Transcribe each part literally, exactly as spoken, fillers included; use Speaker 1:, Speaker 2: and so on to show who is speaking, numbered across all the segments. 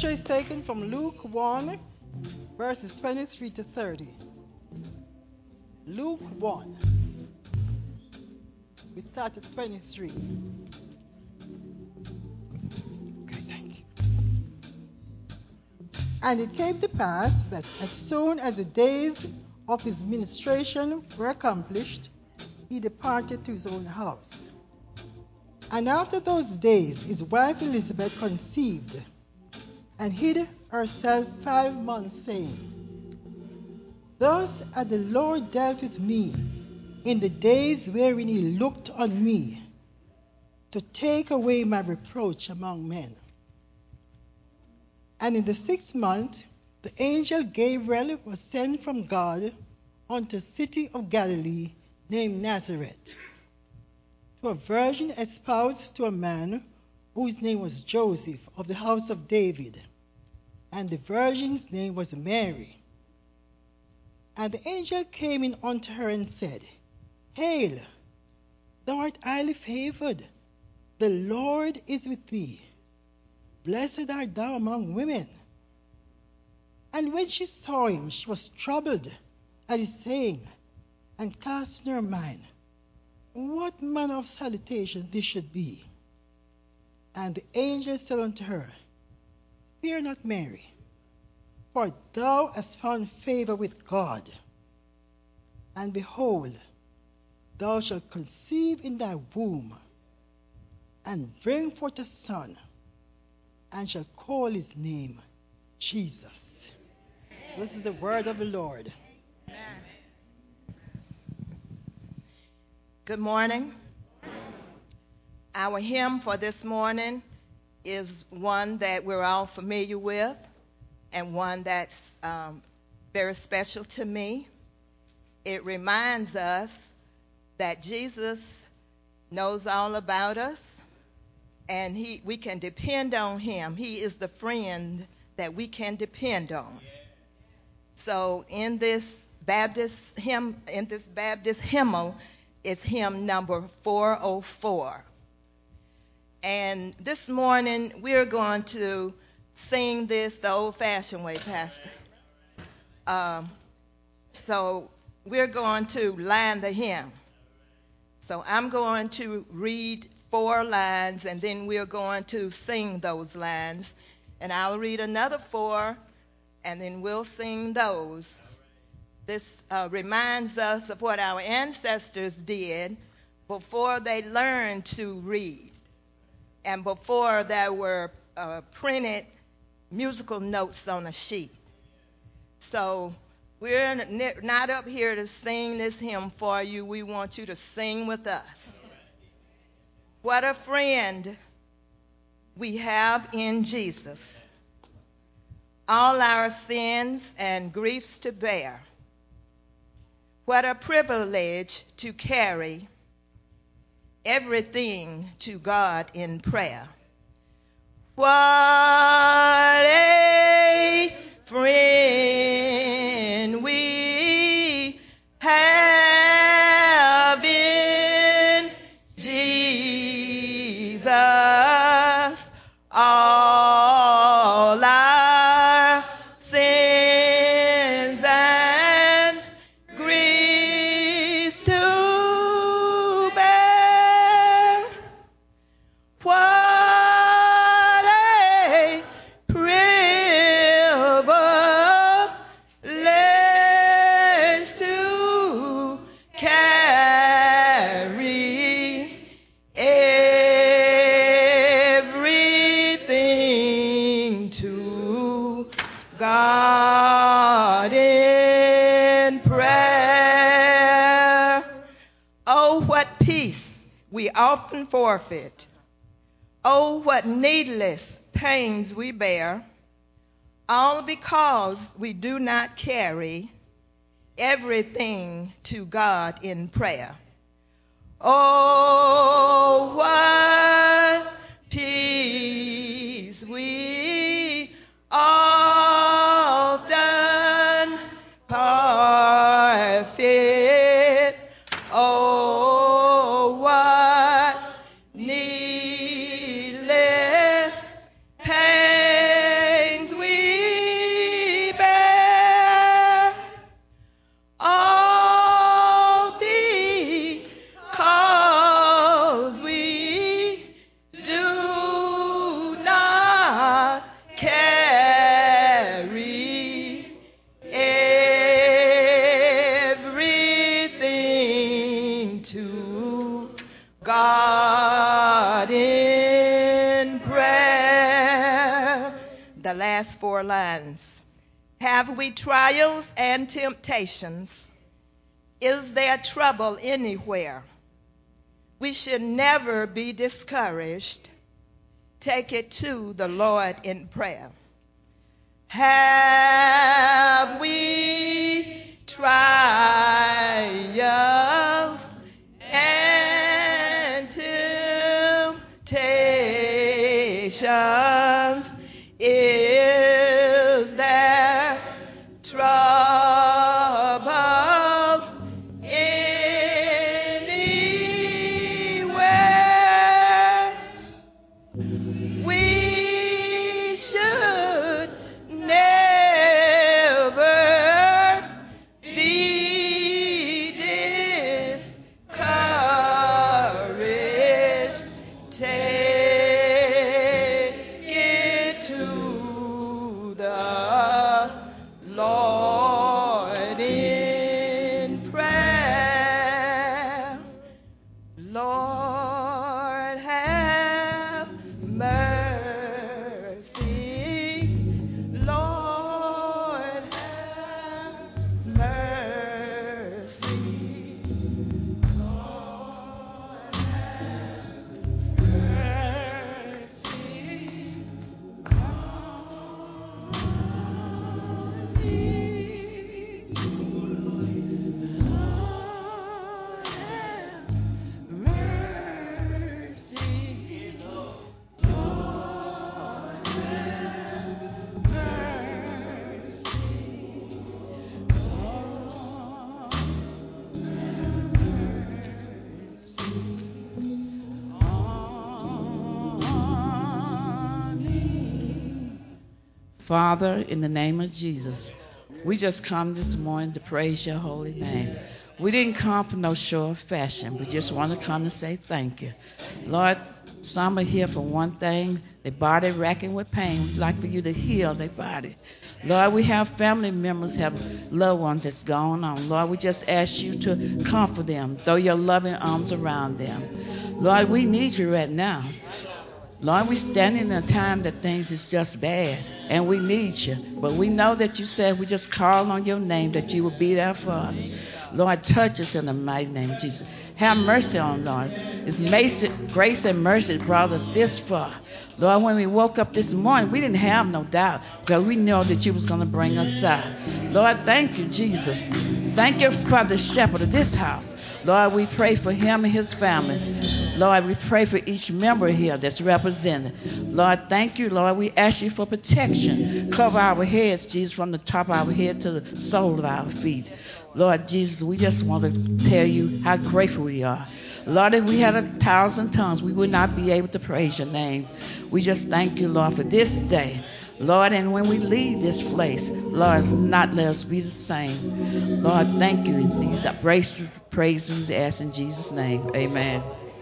Speaker 1: scripture is taken from Luke one, verses twenty-three to thirty. Luke one. We start at twenty-three. Okay, thank you. And it came to pass that as soon as the days of his ministration were accomplished, he departed to his own house. And after those days his wife Elizabeth conceived, and hid herself five months, saying, Thus hath the Lord dealt with me in the days wherein he looked on me, to take away my reproach among men. And in the sixth month the angel Gabriel was sent from God unto a city of Galilee named Nazareth, to a virgin espoused to a man whose name was Joseph, of the house of David, and the virgin's name was Mary. And the angel came in unto her and said, Hail, thou art highly favored, the Lord is with thee. Blessed art thou among women. And when she saw him, she was troubled at his saying, and cast in her mind what manner of salutation this should be. And the angel said unto her, Fear not, Mary, for thou hast found favor with God. And behold, thou shalt conceive in thy womb, and bring forth a son, and shall call his name Jesus. This is the word of the Lord.
Speaker 2: Good morning. Our hymn for this morning is one that we're all familiar with, and one that's um, very special to me. It reminds us that Jesus knows all about us, and he, we can depend on him. He is the friend that we can depend on. So in this Baptist hymn, in this Baptist hymnal, it's hymn number four oh four. And this morning we're going to sing this the old-fashioned way, Pastor. Um, so we're going to line the hymn. So I'm going to read four lines, and then we're going to sing those lines. And I'll read another four, and then we'll sing those. This uh, reminds us of what our ancestors did before they learned to read, and before there were uh, printed musical notes on a sheet. So we're not up here to sing this hymn for you. We want you to sing with us. What a friend we have in Jesus. All our sins and griefs to bear. What a privilege to carry everything to God in prayer. What a friend we have in Jesus. All our sins and griefs to bear. What a privilege to carry everything to God in prayer. Oh, what peace we often forfeit. Oh, what needless pains we bear, all because we do not carry everything to God in prayer. Oh, what peace we often forfeit. Oh, what needless pains last four lines. Have we trials and temptations? Is there trouble anywhere? We should never be discouraged. Take it to the Lord in prayer. Have we trials and temptations? Is there trouble anywhere? We should never be discouraged. Take it to the Lord in prayer. Lord, have mercy. Lord, have mercy. Lord, have mercy.
Speaker 3: Father, in the name of Jesus, we just come this morning to praise your holy name. We didn't come for no show of fashion. We just want to come to say thank you. Lord, some are here for one thing, their body racking with pain. We'd like for you to heal their body. Lord, we have family members, have loved ones that's gone on. Lord, we just ask you to comfort them, throw your loving arms around them. Lord, we need you right now. Lord, we stand in a time that things is just bad, and we need you. But we know that you said we just call on your name, that you will be there for us. Lord, touch us in the mighty name of Jesus. Have mercy on, Lord. It's mercy, grace and mercy brought us this far. Lord, when we woke up this morning, we didn't have no doubt, because we know that you was going to bring us out. Lord, thank you, Jesus. Thank you for the shepherd of this house. Lord, we pray for him and his family. Lord, we pray for each member here that's represented. Lord, thank you, Lord. We ask you for protection. Cover our heads, Jesus, from the top of our head to the sole of our feet. Lord Jesus, we just want to tell you how grateful we are. Lord, if we had a thousand tongues, we would not be able to praise your name. We just thank you, Lord, for this day. Lord, and when we leave this place, Lord, not let us be the same. Lord, thank you. These praises, ask in Jesus' name. Amen.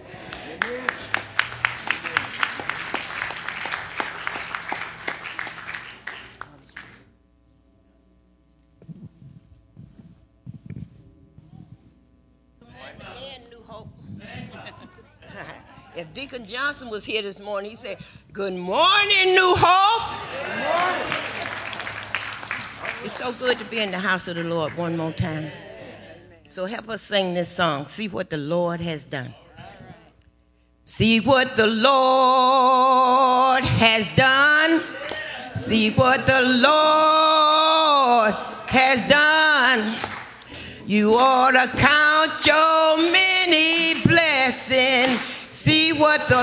Speaker 4: If Deacon Johnson was here this morning, he said, "Good morning, New Hope." Good morning. It's so good to be in the house of the Lord one more time. So help us sing this song, See What the Lord Has Done. See what the Lord has done. See what the Lord has done. You ought to count your many blessings. See what the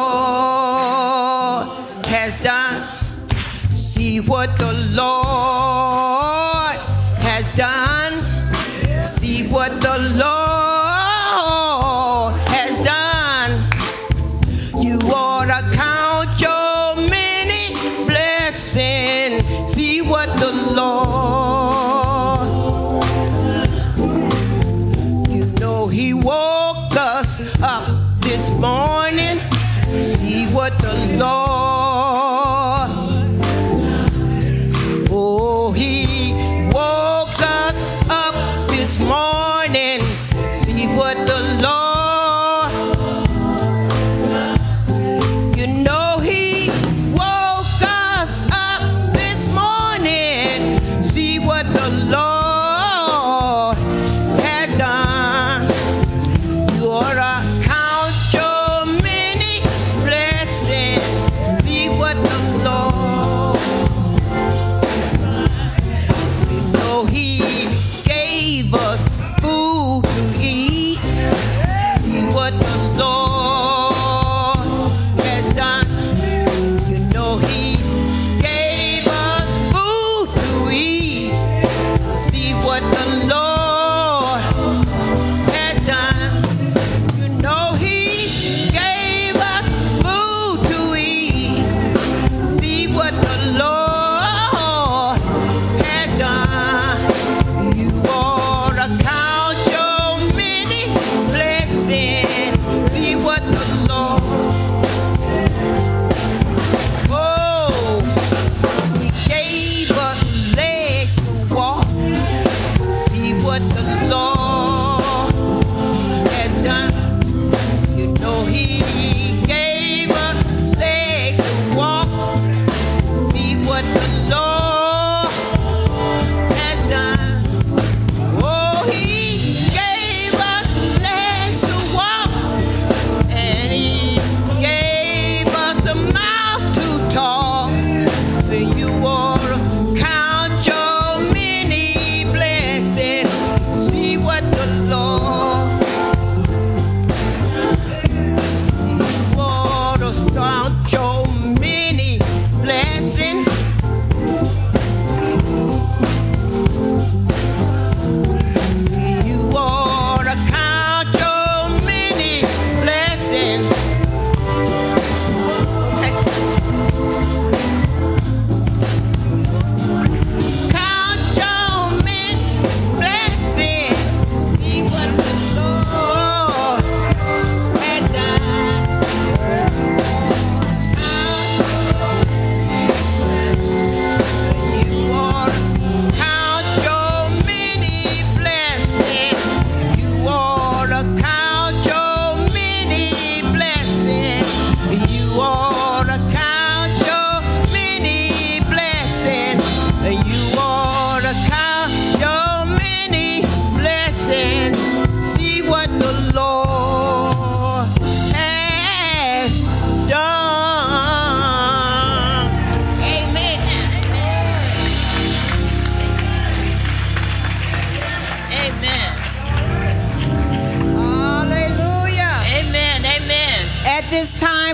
Speaker 4: Lord has done. See what the Lord has done. See what the Lord has done. You ought to count your many blessings. See what the Lord. You know he woke us up this morning. See what the Lord.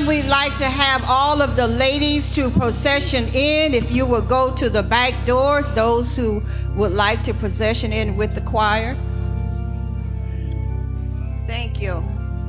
Speaker 2: we'd like to have all of the ladies to procession in. If you will go to the back doors, those who would like to procession in with the choir. Thank you.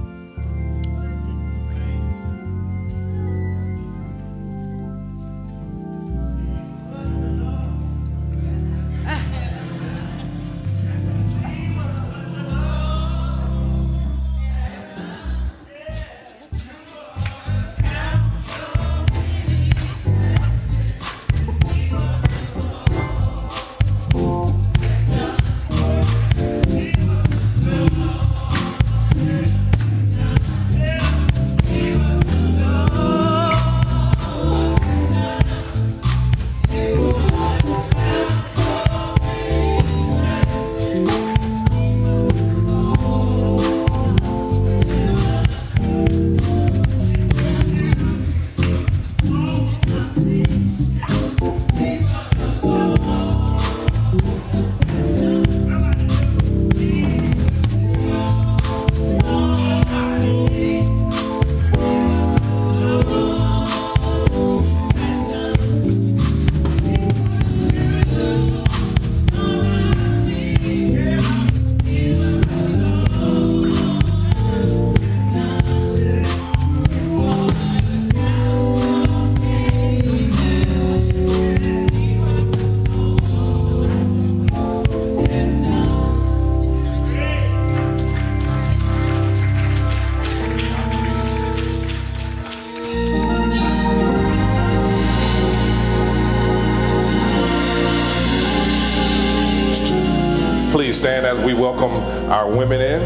Speaker 5: Please stand as we welcome our women in.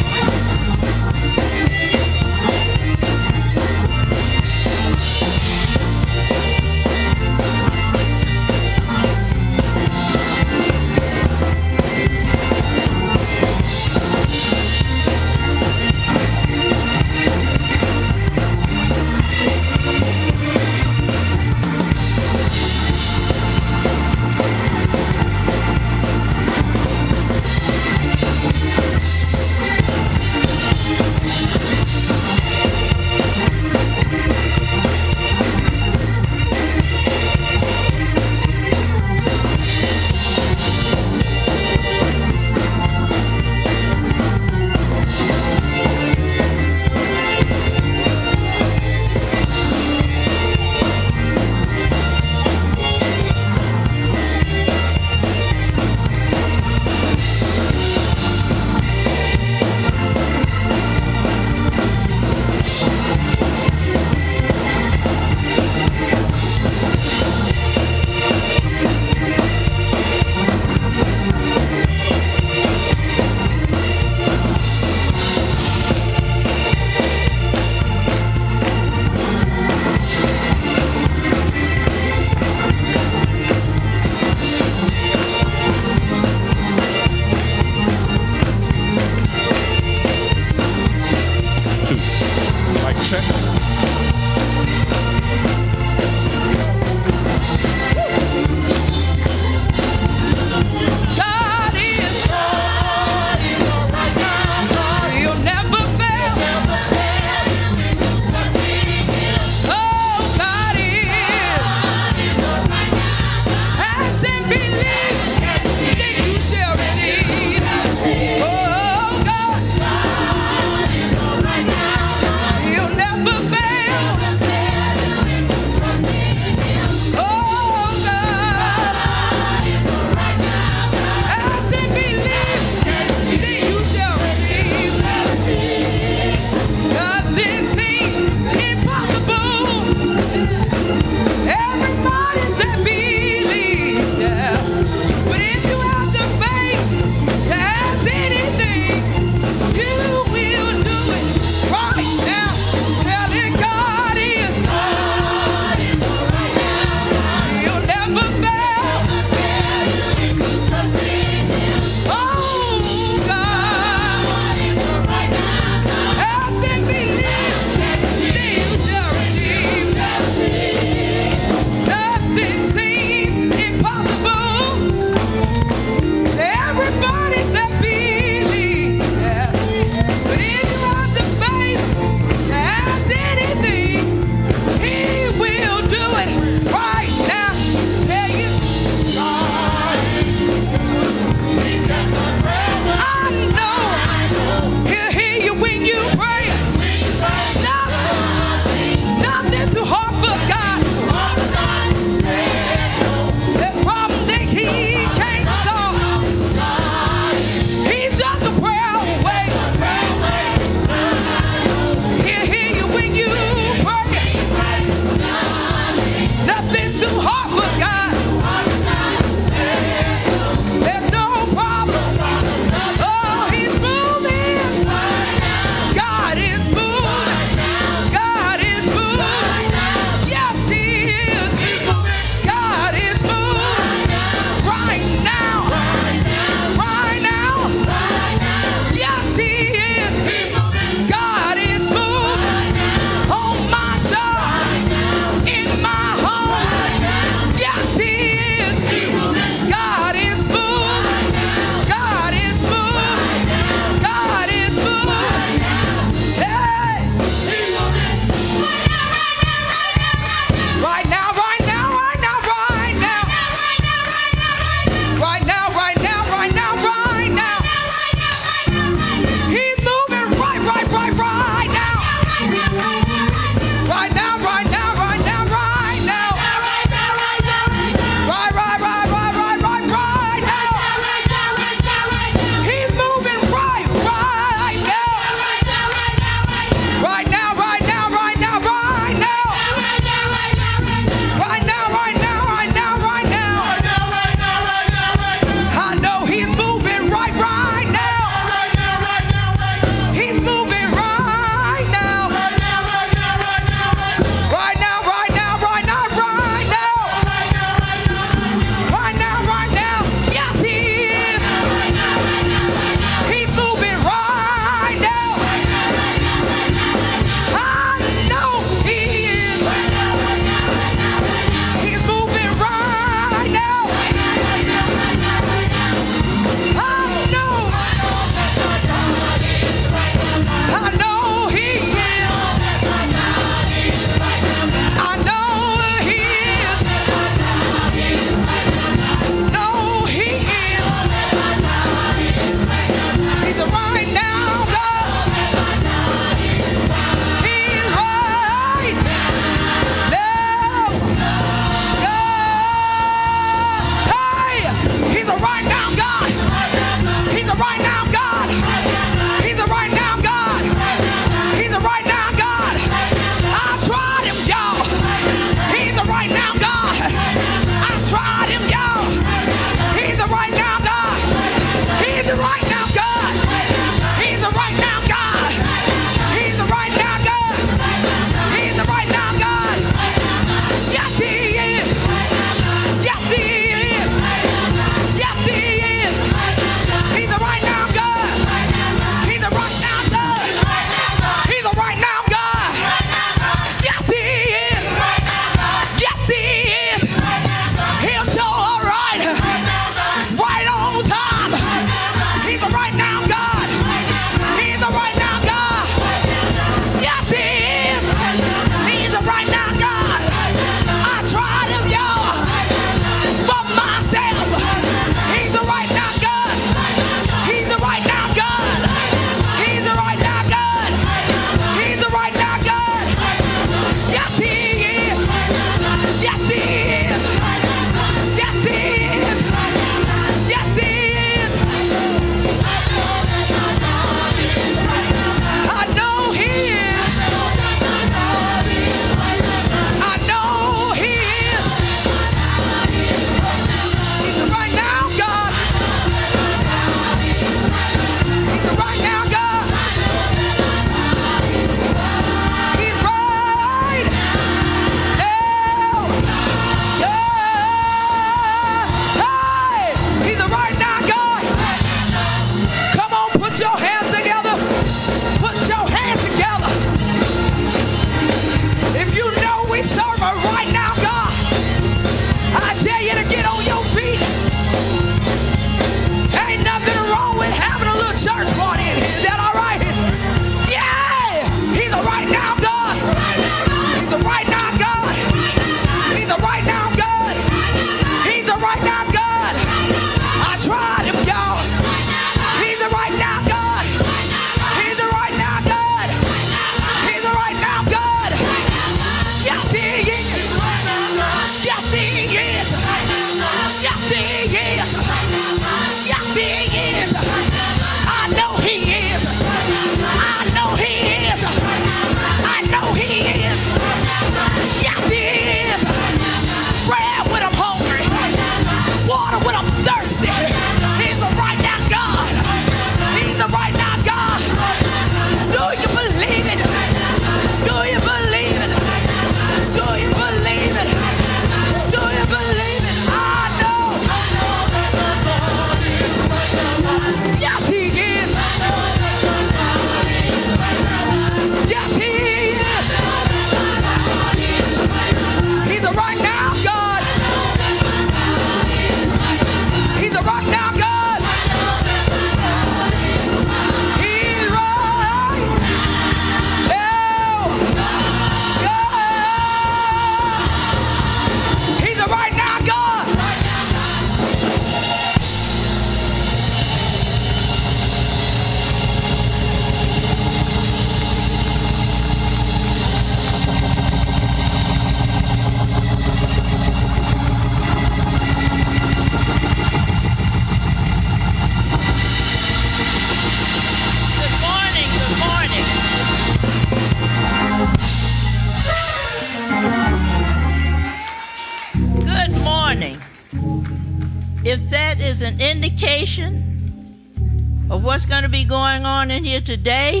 Speaker 4: of what's going to be going on in here today.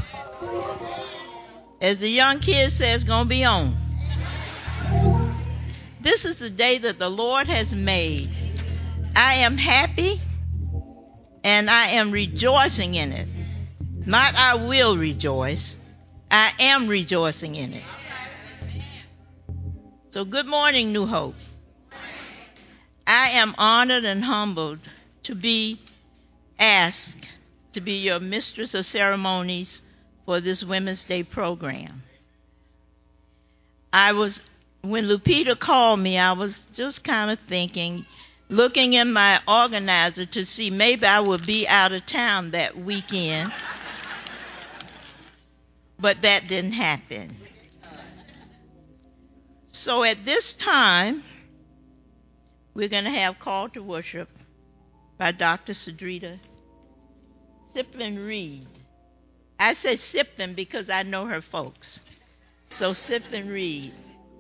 Speaker 4: As the young kid says, going to be on. This is the day that the Lord has made. I am happy and I am rejoicing in it. Not I will rejoice. I am rejoicing in it. So good morning, New Hope. I am honored and humbled to be asked to be your mistress of ceremonies for this Women's Day program. I was, when Lupita called me, I was just kind of thinking, looking in my organizer to see maybe I would be out of town that weekend, but that didn't happen. So at this time, we're going to have Call to Worship by Doctor Cedrita Siplin Reed. I say Siplin because I know her folks. So Siplin Reed.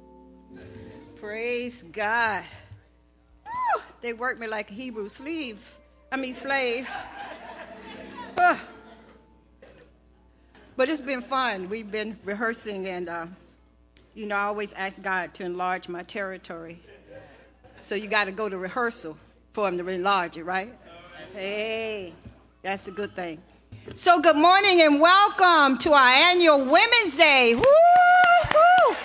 Speaker 6: Praise God. Woo, they worked me like a Hebrew slave. I mean slave. Uh, but it's been fun. We've been rehearsing, and uh, you know, I always ask God to enlarge my territory. So you got to go to rehearsal for him to enlarge it, right? Hey, that's a good thing. So good morning and welcome to our annual Women's Day. Woo-hoo!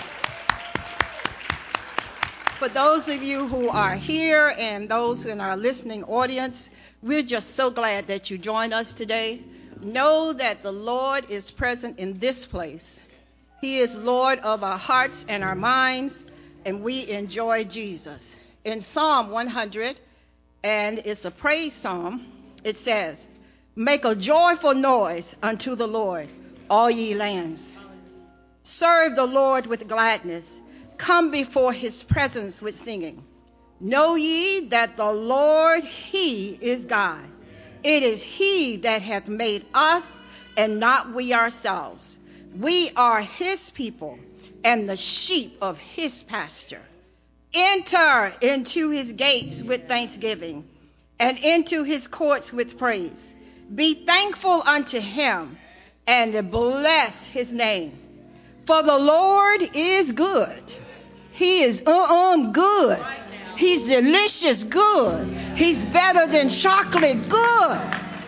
Speaker 6: For those of you who are here and those in our listening audience, we're just so glad that you joined us today. Know that the Lord is present in this place. He is Lord of our hearts and our minds, and we enjoy Jesus. In Psalm one hundred, and it's a praise psalm, it says, "Make a joyful noise unto the Lord, all ye lands. Serve the Lord with gladness. Come before his presence with singing. Know ye that the Lord, he is God. It is he that hath made us, and not we ourselves. We are his people, and the sheep of his pasture. Enter into his gates with thanksgiving, and into his courts with praise. Be thankful unto him, and bless his name. For the Lord is good. He is uh-uh good. He's delicious good. He's better than chocolate good.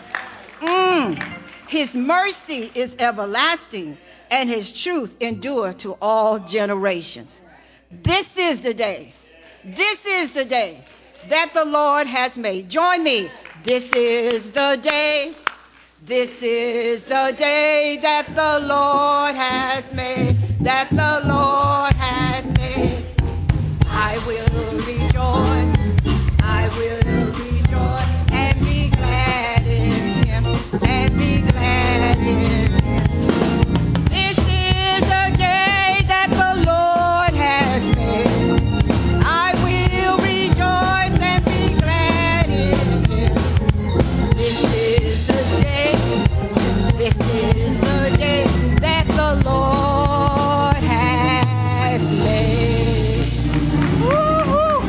Speaker 6: Mm. His mercy is everlasting, and his truth endure to all generations." This is the day. This is the day that the Lord has made. Join me. This is the day. This is the day that the Lord has made. That the Lord has made. I will rejoice. I will rejoice and be glad in him. And be glad in him. This is the day that the Lord has made. I will rejoice and be glad in him. This is the day. This is the day that the Lord has made. Woo-hoo.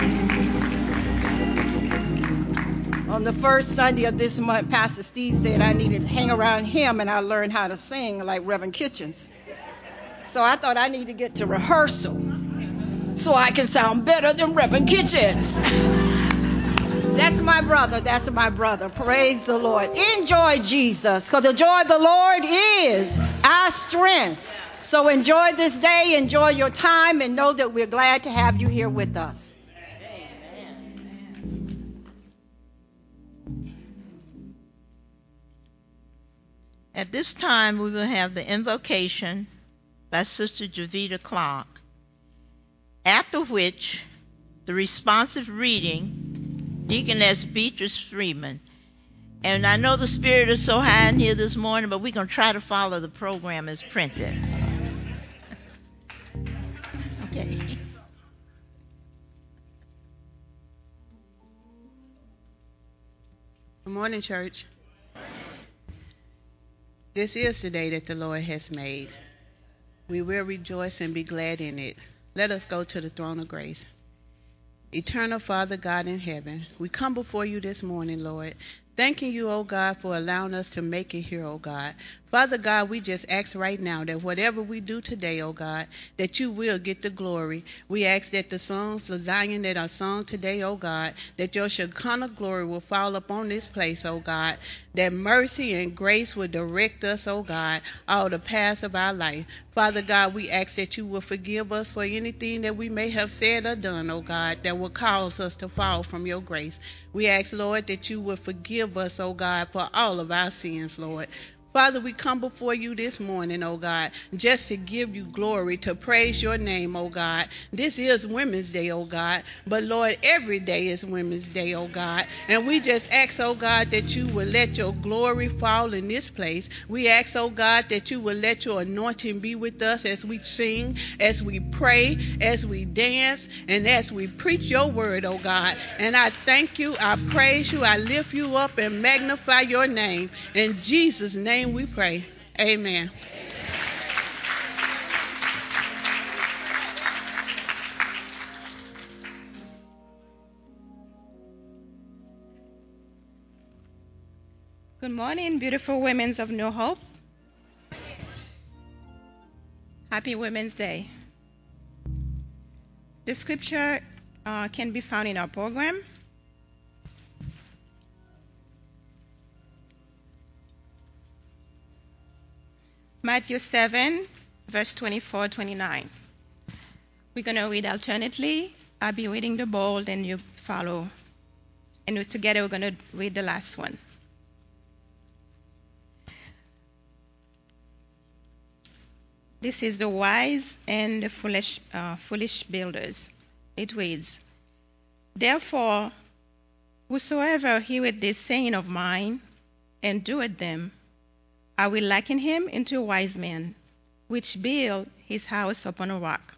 Speaker 6: On the first Sunday of this month, Pastor Steve said I needed to hang around him, and I learned how to sing like Reverend Kitchens. So I thought I need to get to rehearsal so I can sound better than Reverend Kitchens. That's my brother. That's my brother. Praise the Lord. Enjoy Jesus, because the joy of the Lord is our strength. So enjoy this day. Enjoy your time, and know that we're glad to have you here with us.
Speaker 4: At this time, we will have the invocation by Sister Javita Clark, after which the responsive reading, Deaconess Beatrice Freeman. And I know the spirit is so high in here this morning, but we're going to try to follow the program as printed. Okay.
Speaker 7: Good morning, church. This is the day that the Lord has made. We will rejoice and be glad in it. Let us go to the throne of grace. Eternal Father God in heaven, we come before you this morning, Lord, Thanking you, oh God, for allowing us to make it here, oh God. Father God, we just ask right now that whatever we do today, oh God, that you will get the glory. We ask that the songs of Zion that are sung today, oh God, that your Shekinah glory will fall upon this place, oh God, that mercy and grace will direct us, oh God, all the paths of our life. Father God, we ask that you will forgive us for anything that we may have said or done, oh God, that will cause us to fall from your grace. We ask, Lord, that you will forgive us, oh God, for all of our sins, Lord. Father, we come before you this morning, oh God, just to give you glory, to praise your name, oh God. This is Women's Day, oh God, but Lord, every day is Women's Day, oh God. And we just ask, oh God, that you will let your glory fall in this place. We ask, oh God, that you will let your anointing be with us as we sing, as we pray, as we dance, and as we preach your word, oh God. And I thank you, I praise you, I lift you up and magnify your name. In Jesus' name we pray. Amen.
Speaker 8: Good morning, beautiful women of New Hope. Happy Women's Day. The scripture uh, can be found in our program. Matthew seven, verse twenty-four, twenty-nine. We're going to read alternately. I'll be reading the bold and you follow. And together we're going to read the last one. This is the wise and the foolish, uh, foolish builders. It reads, Therefore, whosoever heareth this saying of mine, and doeth them, I will liken him into a wise man, which built his house upon a rock.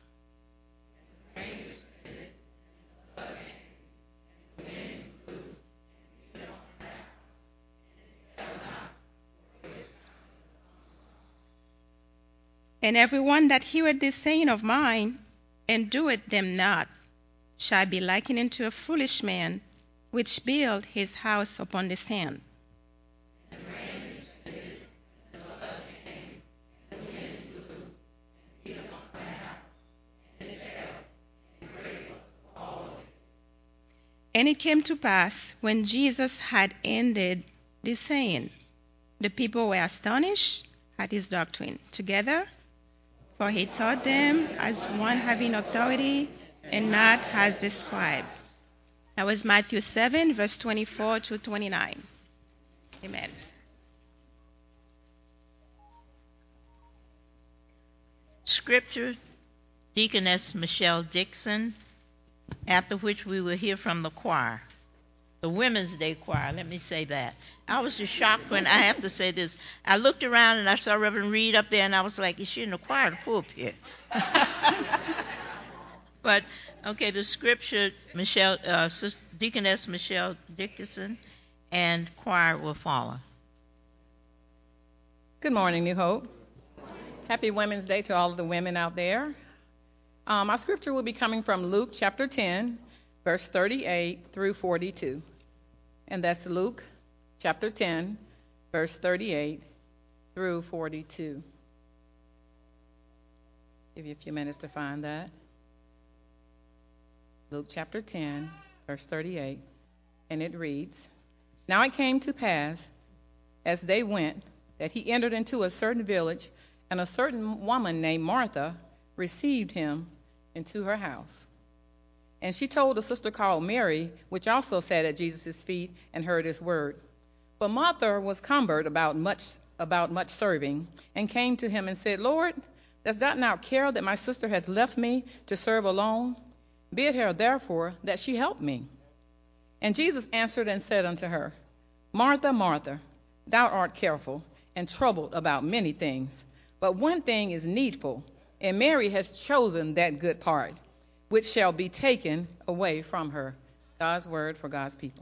Speaker 8: And every one that heareth this saying of mine, and doeth them not, shall be likened unto a foolish man, which built his house upon the sand. And it came to pass, when Jesus had ended this saying, the people were astonished at his doctrine together, for he taught them as one having authority, and not as the scribe. That was Matthew seven, verse twenty-four to twenty-nine. Amen.
Speaker 4: Scripture, Deaconess Michelle Dixon, after which we will hear from the choir. The Women's Day choir, let me say that. I was just shocked when, I have to say this, I looked around and I saw Reverend Reed up there and I was like, is she in the choir or the pulpit? But, okay, the scripture, Michelle, uh, Deaconess Michelle Dickinson, and choir will follow.
Speaker 9: Good morning, New Hope. Happy Women's Day to all of the women out there. Um, our scripture will be coming from Luke chapter ten, verse thirty-eight through forty-two. And that's Luke chapter ten, verse thirty-eight through forty-two. Give you a few minutes to find that. Luke chapter ten, verse thirty-eight. And it reads, Now it came to pass, as they went, that he entered into a certain village, and a certain woman named Martha received him into her house. And she told a sister called Mary, which also sat at Jesus' feet and heard his word. But Martha was cumbered about much about much serving, and came to him and said, Lord, dost thou not care that my sister hath left me to serve alone? Bid her therefore that she help me. And Jesus answered and said unto her, Martha, Martha, thou art careful and troubled about many things, but one thing is needful, and Mary has chosen that good part, which shall be taken away from her. God's word for God's people.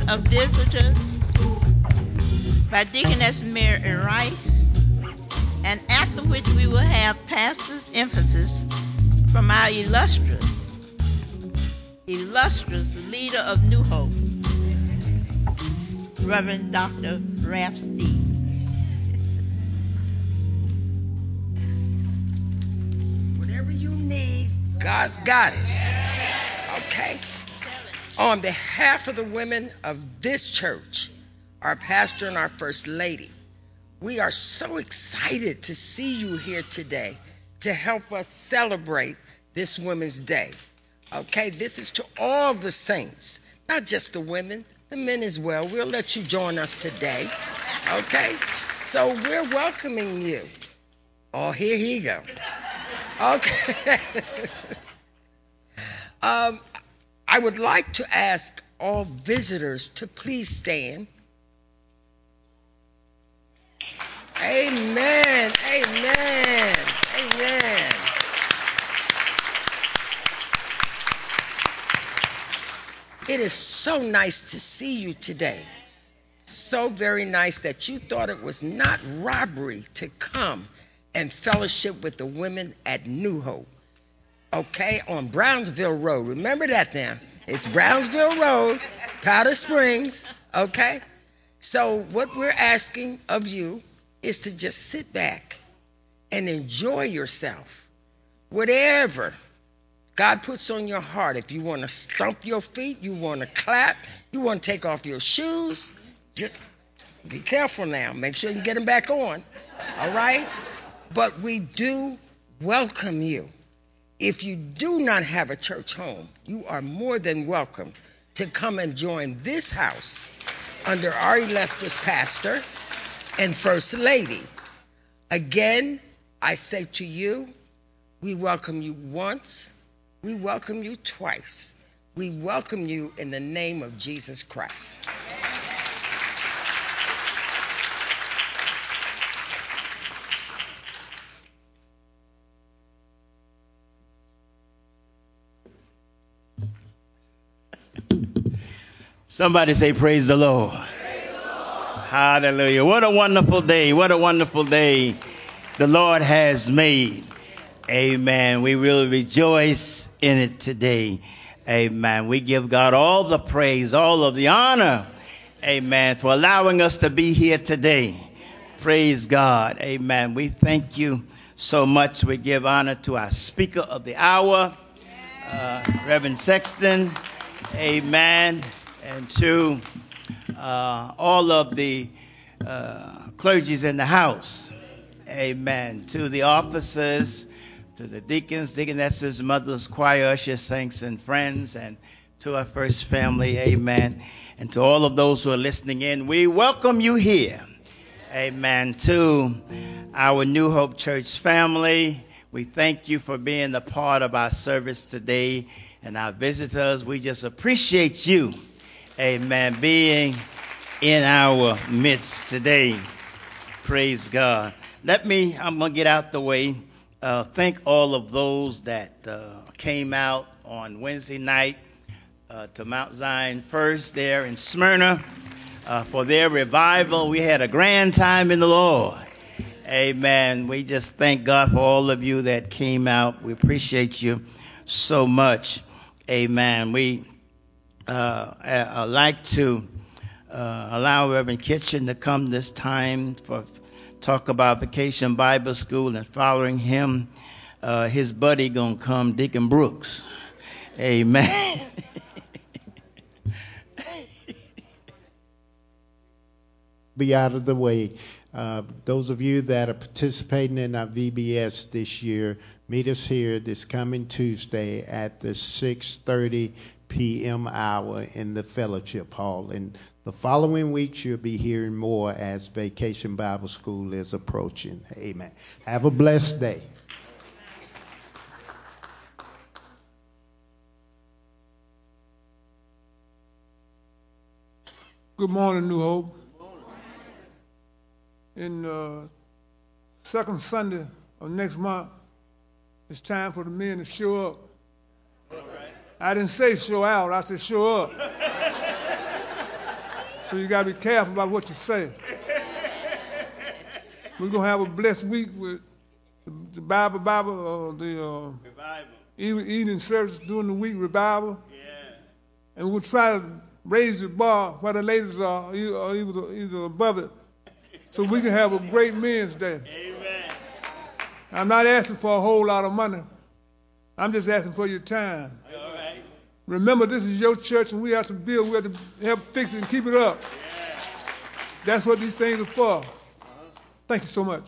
Speaker 4: of visitors by Deaconess Mary Rice, and after which we will have pastor's emphasis from our illustrious, illustrious leader of New Hope, Reverend Doctor Ralph Steve.
Speaker 10: Whatever you need, God's got it. Okay? On behalf of the women of this church, our pastor and our first lady, we are so excited to see you here today to help us celebrate this Women's Day. Okay? This is to all the saints, not just the women, the men as well. We'll let you join us today. Okay? So we're welcoming you. Oh, here he go. Okay. um, I would like to ask all visitors to please stand. Amen. Amen. Amen. It is so nice to see you today. So very nice that you thought it was not robbery to come and fellowship with the women at New Hope. Okay, on Brownsville Road. Remember that now. It's Brownsville Road, Powder Springs. Okay? So what we're asking of you is to just sit back and enjoy yourself. Whatever God puts on your heart. If you want to stomp your feet, you want to clap, you want to take off your shoes, just be careful now. Make sure you get them back on. All right? But we do welcome you. If you do not have a church home, you are more than welcome to come and join this house under our illustrious pastor and first lady. Again, I say to you, we welcome you once. We welcome you twice. We welcome you in the name of Jesus Christ.
Speaker 11: Somebody say, praise the Lord. Praise the Lord. Hallelujah. What a wonderful day. What a wonderful day the Lord has made. Amen. We will rejoice in it today. Amen. We give God all the praise, all of the honor. Amen. For allowing us to be here today. Praise God. Amen. We thank you so much. We give honor to our speaker of the hour, uh, Reverend Sexton. Amen. And to uh, all of the uh, clergies in the house. Amen. To the officers, to the deacons, deaconesses, mothers, choir, ushers, saints, and friends, and to our first family. Amen. And to all of those who are listening in, we welcome you here. Amen. To our New Hope Church family, we thank you for being a part of our service today. And our visitors, we just appreciate you. Amen. Being in our midst today. Praise God. Let me, I'm going to get out the way. Uh, thank all of those that uh, came out on Wednesday night uh, to Mount Zion First there in Smyrna uh, for their revival. We had a grand time in the Lord. Amen. We just thank God for all of you that came out. We appreciate you so much. Amen. We uh, I, I like to uh, allow Reverend Kitchen to come this time for talk about Vacation Bible School, and following him, uh, his buddy gonna come, Deacon Brooks. Amen.
Speaker 12: Be out of the way. Uh, those of you that are participating in our V B S this year, meet us here this coming Tuesday at the six thirty p.m. hour in the fellowship hall. And the following weeks, you'll be hearing more as Vacation Bible School is approaching. Amen. Have a blessed day.
Speaker 13: Good morning, New Hope. In uh, second Sunday of next month, it's time for the men to show up. All right. I didn't say show out, I said show up. So you got to be careful about what you say. We're going to have a blessed week with the Bible, Bible, uh, the uh, evening service during the week, revival. Yeah. And we'll try to raise the bar where the ladies are, either, either, either above it, so we can have a great Men's Day. Amen. I'm not asking for a whole lot of money. I'm just asking for your time. All right. Remember, this is your church, and we have to build, we have to help fix it and keep it up. Yeah. That's what these things are for. Thank you so much.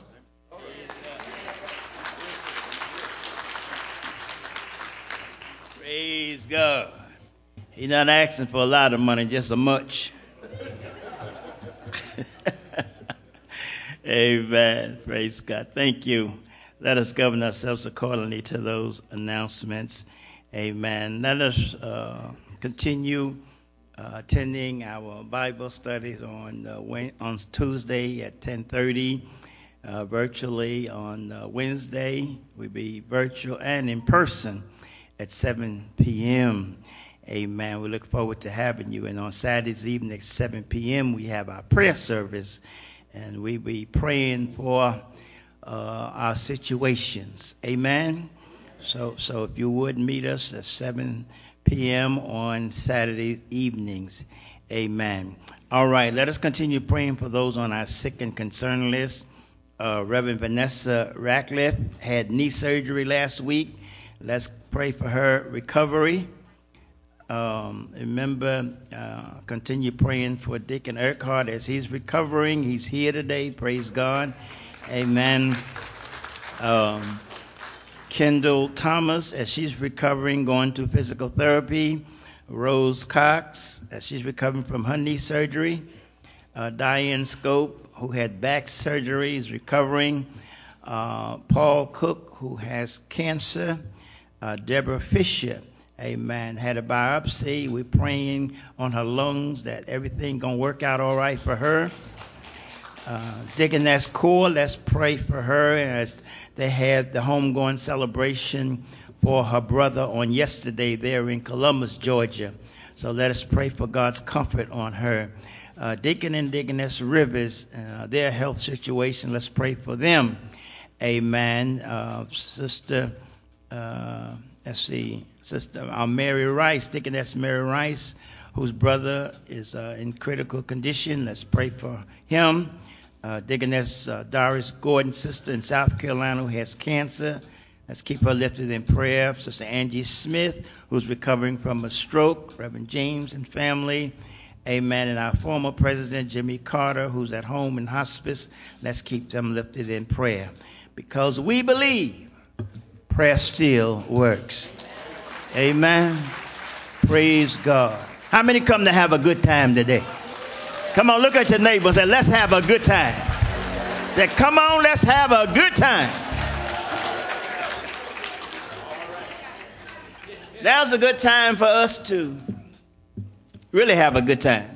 Speaker 11: Praise God. He's not asking for a lot of money, just a much. Amen. Praise God. Thank you. Let us govern ourselves accordingly to those announcements. Amen. Let us uh, continue uh, attending our Bible studies on uh, on Tuesday at ten thirty, uh, virtually on uh, Wednesday. We'll be virtual and in person at seven p.m. Amen. We look forward to having you. And on Saturdays evening at seven p.m. we have our prayer service, and we'll be praying for uh, our situations. Amen. So, so if you would meet us at seven p.m. on Saturday evenings. Amen. All right. Let us continue praying for those on our sick and concern list. Uh, Reverend Vanessa Ratcliffe had knee surgery last week. Let's pray for her recovery. Um, remember, uh, continue praying for Deacon Urquhart as he's recovering. He's here today. Praise God. Amen. Um, Kendall Thomas as she's recovering, going to physical therapy. Rose Cox as she's recovering from her knee surgery. Uh, Diane Scope, who had back surgery, is recovering. Uh, Paul Cook, who has cancer. Uh, Deborah Fisher, amen, had a biopsy. We're praying on her lungs that everything going to work out all right for her. Uh, Deaconess Core, let's pray for her as they had the homegoing celebration for her brother on yesterday there in Columbus, Georgia. So let us pray for God's comfort on her. Uh, Deacon and Deaconess Rivers, uh, their health situation, let's pray for them. Amen. Uh, Sister... Uh, let's see, Sister uh, Mary Rice, Deaconess Mary Rice, whose brother is uh, in critical condition. Let's pray for him. Uh, Deaconess uh, Doris Gordon, sister in South Carolina, who has cancer. Let's keep her lifted in prayer. Sister Angie Smith, who's recovering from a stroke. Reverend James and family. Amen. And our former president, Jimmy Carter, who's at home in hospice. Let's keep them lifted in prayer, because we believe prayer still works. Amen. Praise God. How many come to have a good time today? Come on, look at your neighbor and say, let's have a good time. Say, come on, let's have a good time. Now's a good time for us to really have a good time.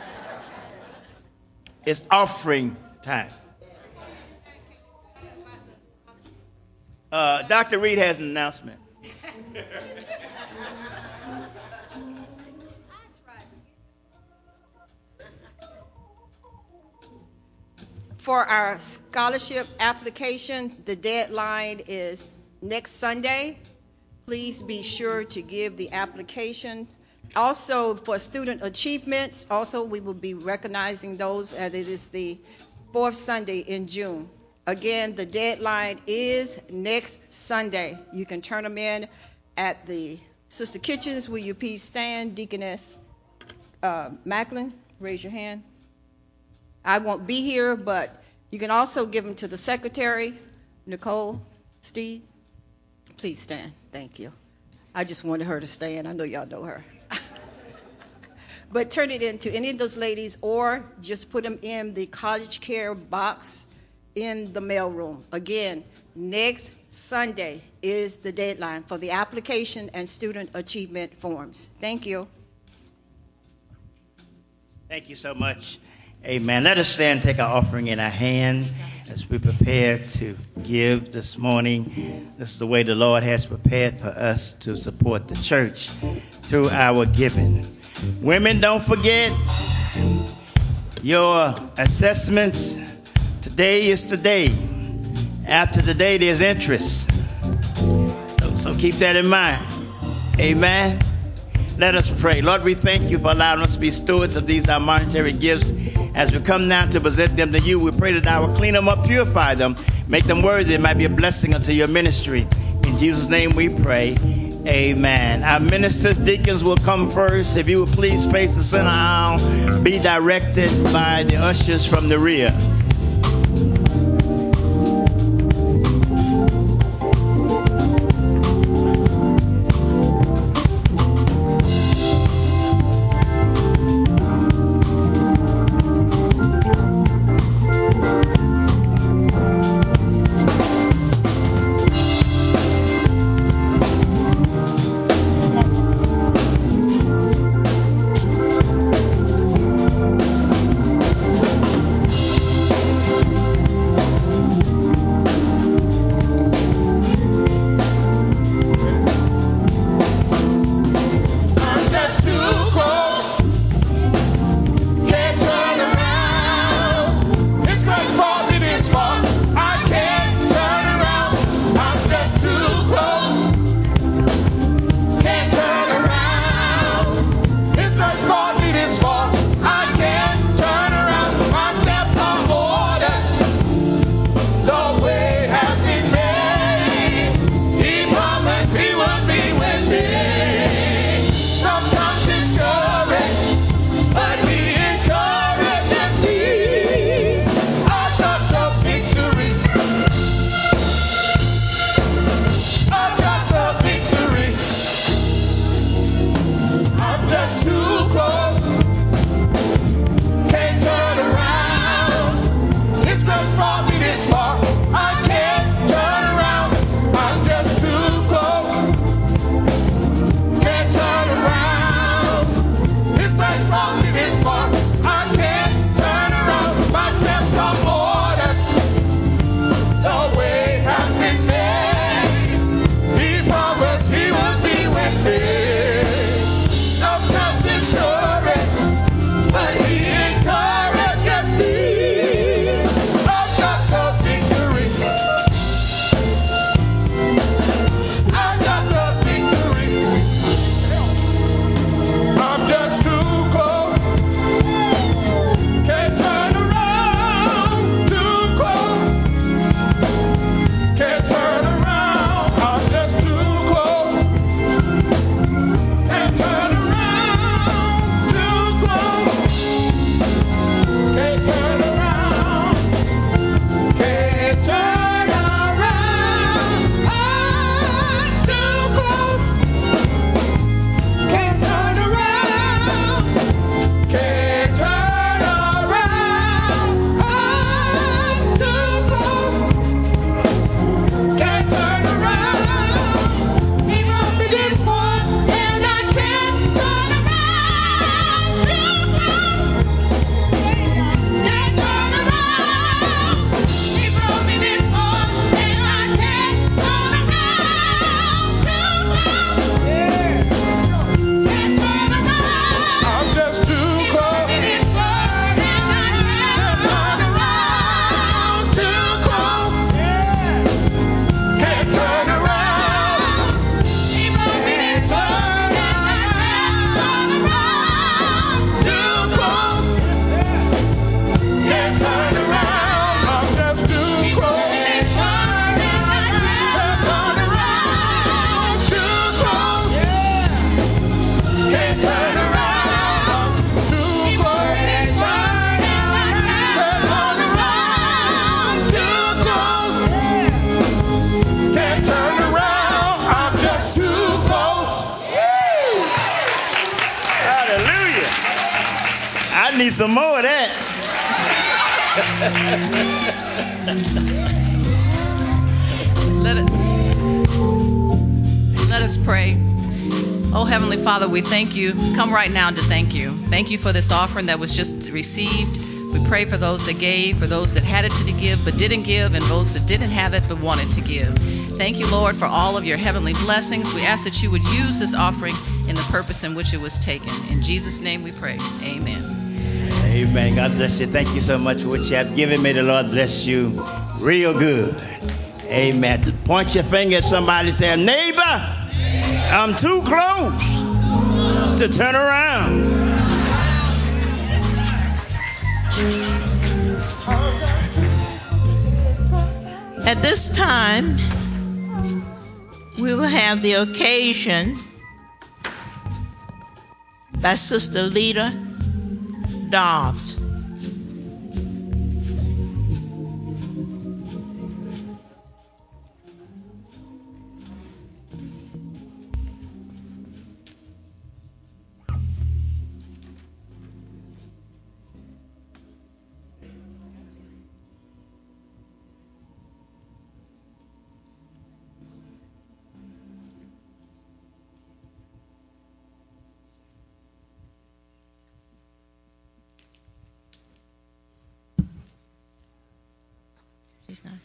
Speaker 11: It's offering time. Uh, Doctor Reed has an announcement.
Speaker 6: For our scholarship application, the deadline is next Sunday. Please be sure to give the application. Also, for student achievements, also we will be recognizing those as it is the fourth Sunday in June. Again, the deadline is next Sunday. You can turn them in at the Sister Kitchens. Will you please stand? Deaconess uh, Macklin, raise your hand. I won't be here, but you can also give them to the secretary, Nicole, Steve. Please stand. Thank you. I just wanted her to stand. I know y'all know her. But turn it in to any of those ladies, or just put them in the college care box in the mailroom. Again, next Sunday is the deadline for the application and student achievement forms. Thank you.
Speaker 11: Thank you so much. Amen. Let us stand and take our offering in our hand as we prepare to give this morning. This is the way the Lord has prepared for us to support the church through our giving. Women, don't forget, your assessments. Today is today. After today, there's interest. So, so keep that in mind. Amen. Let us pray. Lord, we thank you for allowing us to be stewards of these our monetary gifts. As we come now to present them to you, we pray that I will clean them up, purify them, make them worthy. It might be a blessing unto your ministry. In Jesus' name we pray. Amen. Our ministers, deacons will come first. If you would please face the center aisle, be directed by the ushers from the rear. need some more of that.
Speaker 14: Let it, let us pray. Oh, Heavenly Father, we thank you. Come right now to thank you. Thank you for this offering that was just received. We pray for those that gave, for those that had it to give but didn't give, and those that didn't have it but wanted to give. Thank you, Lord, for all of your heavenly blessings. We ask that you would use this offering in the purpose in which it was taken. In Jesus' name we pray. Amen.
Speaker 11: Amen. God bless you. Thank you so much for what you have given. May the Lord bless you real good. Amen. Point your finger at somebody and say, neighbor, I'm too close to turn around.
Speaker 15: At this time, we will have the occasion by Sister Lita Dobbs. She's not.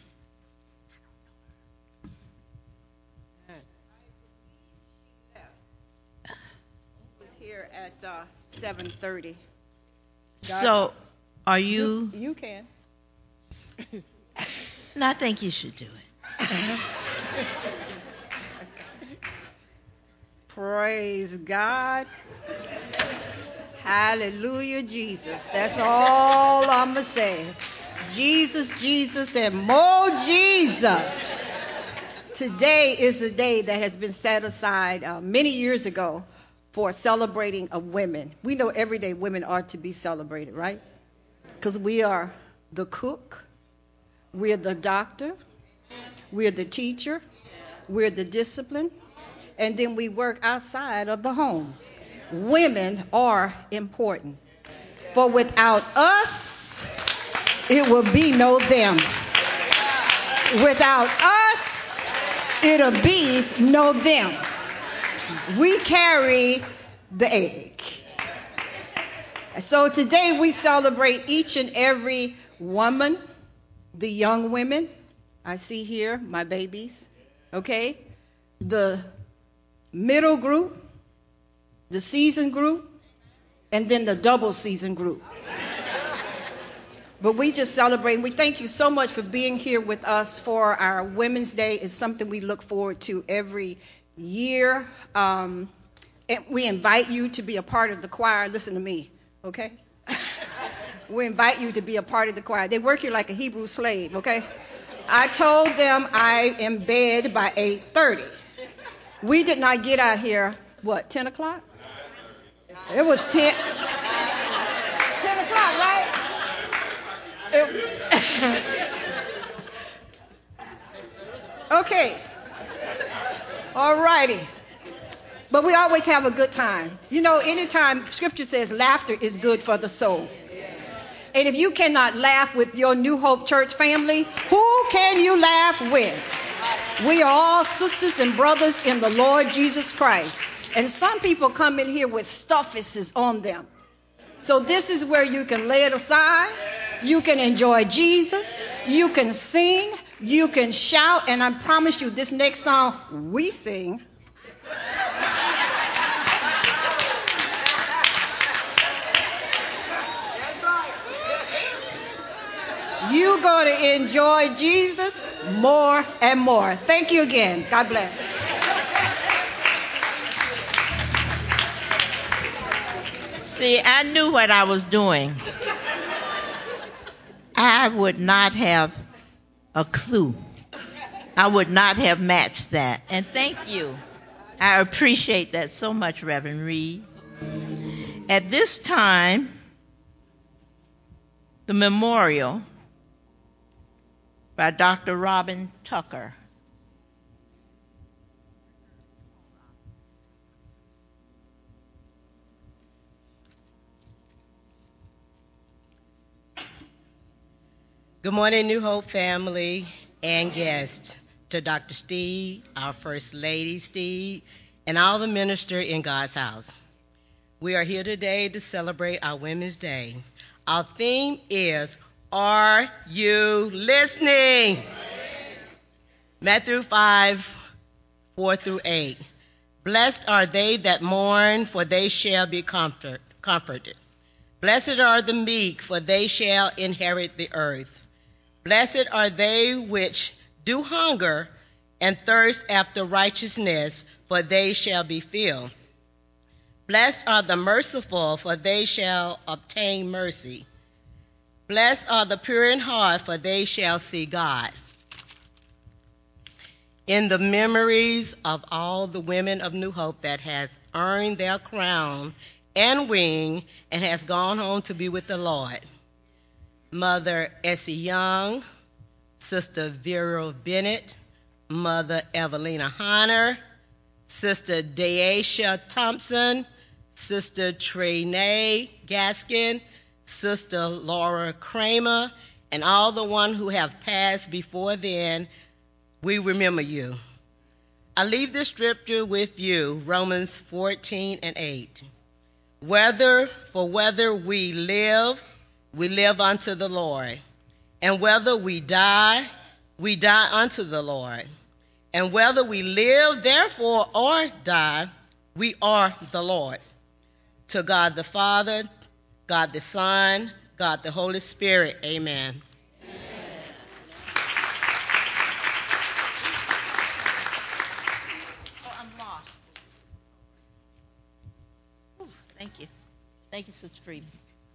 Speaker 6: Was here at uh, seven thirty.
Speaker 15: So, are you?
Speaker 6: You, you can.
Speaker 15: No, I think you should do it.
Speaker 6: Praise God. Hallelujah, Jesus. That's all I'm going to say. Jesus, Jesus, and more Jesus. Today is a day that has been set aside uh, many years ago for celebrating of women. We know every day women are to be celebrated, right? Because we are the cook, we're the doctor, we're the teacher, we're the discipline, and then we work outside of the home. Women are important. For without us, it will be no them. Without us, it'll be no them. We carry the egg. So today we celebrate each and every woman, the young women. I see here my babies, okay? The middle group, the season group, and then the double season group. But we just celebrate. We thank you so much for being here with us for our Women's Day. It's something we look forward to every year. Um, and we invite you to be a part of the choir. Listen to me, okay? We invite you to be a part of the choir. They work here like a Hebrew slave, okay? I told them I am in bed by eight thirty. We did not get out here, what, ten o'clock? It was ten. ten o'clock, right? It, okay. All righty. But we always have a good time. You know, anytime Scripture says laughter is good for the soul. And if you cannot laugh with your New Hope Church family, who can you laugh with? We are all sisters and brothers in the Lord Jesus Christ. And some people come in here with stuffuses on them. So this is where you can lay it aside. You can enjoy Jesus. You can sing. You can shout. And I promise you, this next song we sing. You're going to enjoy Jesus more and more. Thank you again. God bless.
Speaker 15: See, I knew what I was doing. I would not have a clue. I would not have matched that. And thank you. I appreciate that so much, Reverend Reed. At this time, the memorial by Doctor Robin Tucker.
Speaker 4: Good morning, New Hope family and guests. To Doctor Steve, our First Lady Steve, and all the ministers in God's house. We are here today to celebrate our Women's Day. Our theme is, are you listening? Matthew five, four through eight. Blessed are they that mourn, for they shall be comfort, comforted. Blessed are the meek, for they shall inherit the earth. Blessed are they which do hunger and thirst after righteousness, for they shall be filled. Blessed are the merciful, for they shall obtain mercy. Blessed are the pure in heart, for they shall see God. In the memories of all the women of New Hope that has earned their crown and wing and has gone home to be with the Lord, Mother Essie Young, Sister Vera Bennett, Mother Evelina Honor, Sister Daisha Thompson, Sister Trinae Gaskin, Sister Laura Kramer, and all the ones who have passed before then, we remember you. I leave this scripture with you, Romans fourteen and eight. Whether, for whether we live, we live unto the Lord. And whether we die, we die unto the Lord. And whether we live, therefore, or die, we are the Lord's. To God the Father, God the Son, God the Holy Spirit, amen.
Speaker 15: Oh, I'm lost. Ooh, thank you. Thank you, Sister Freeman.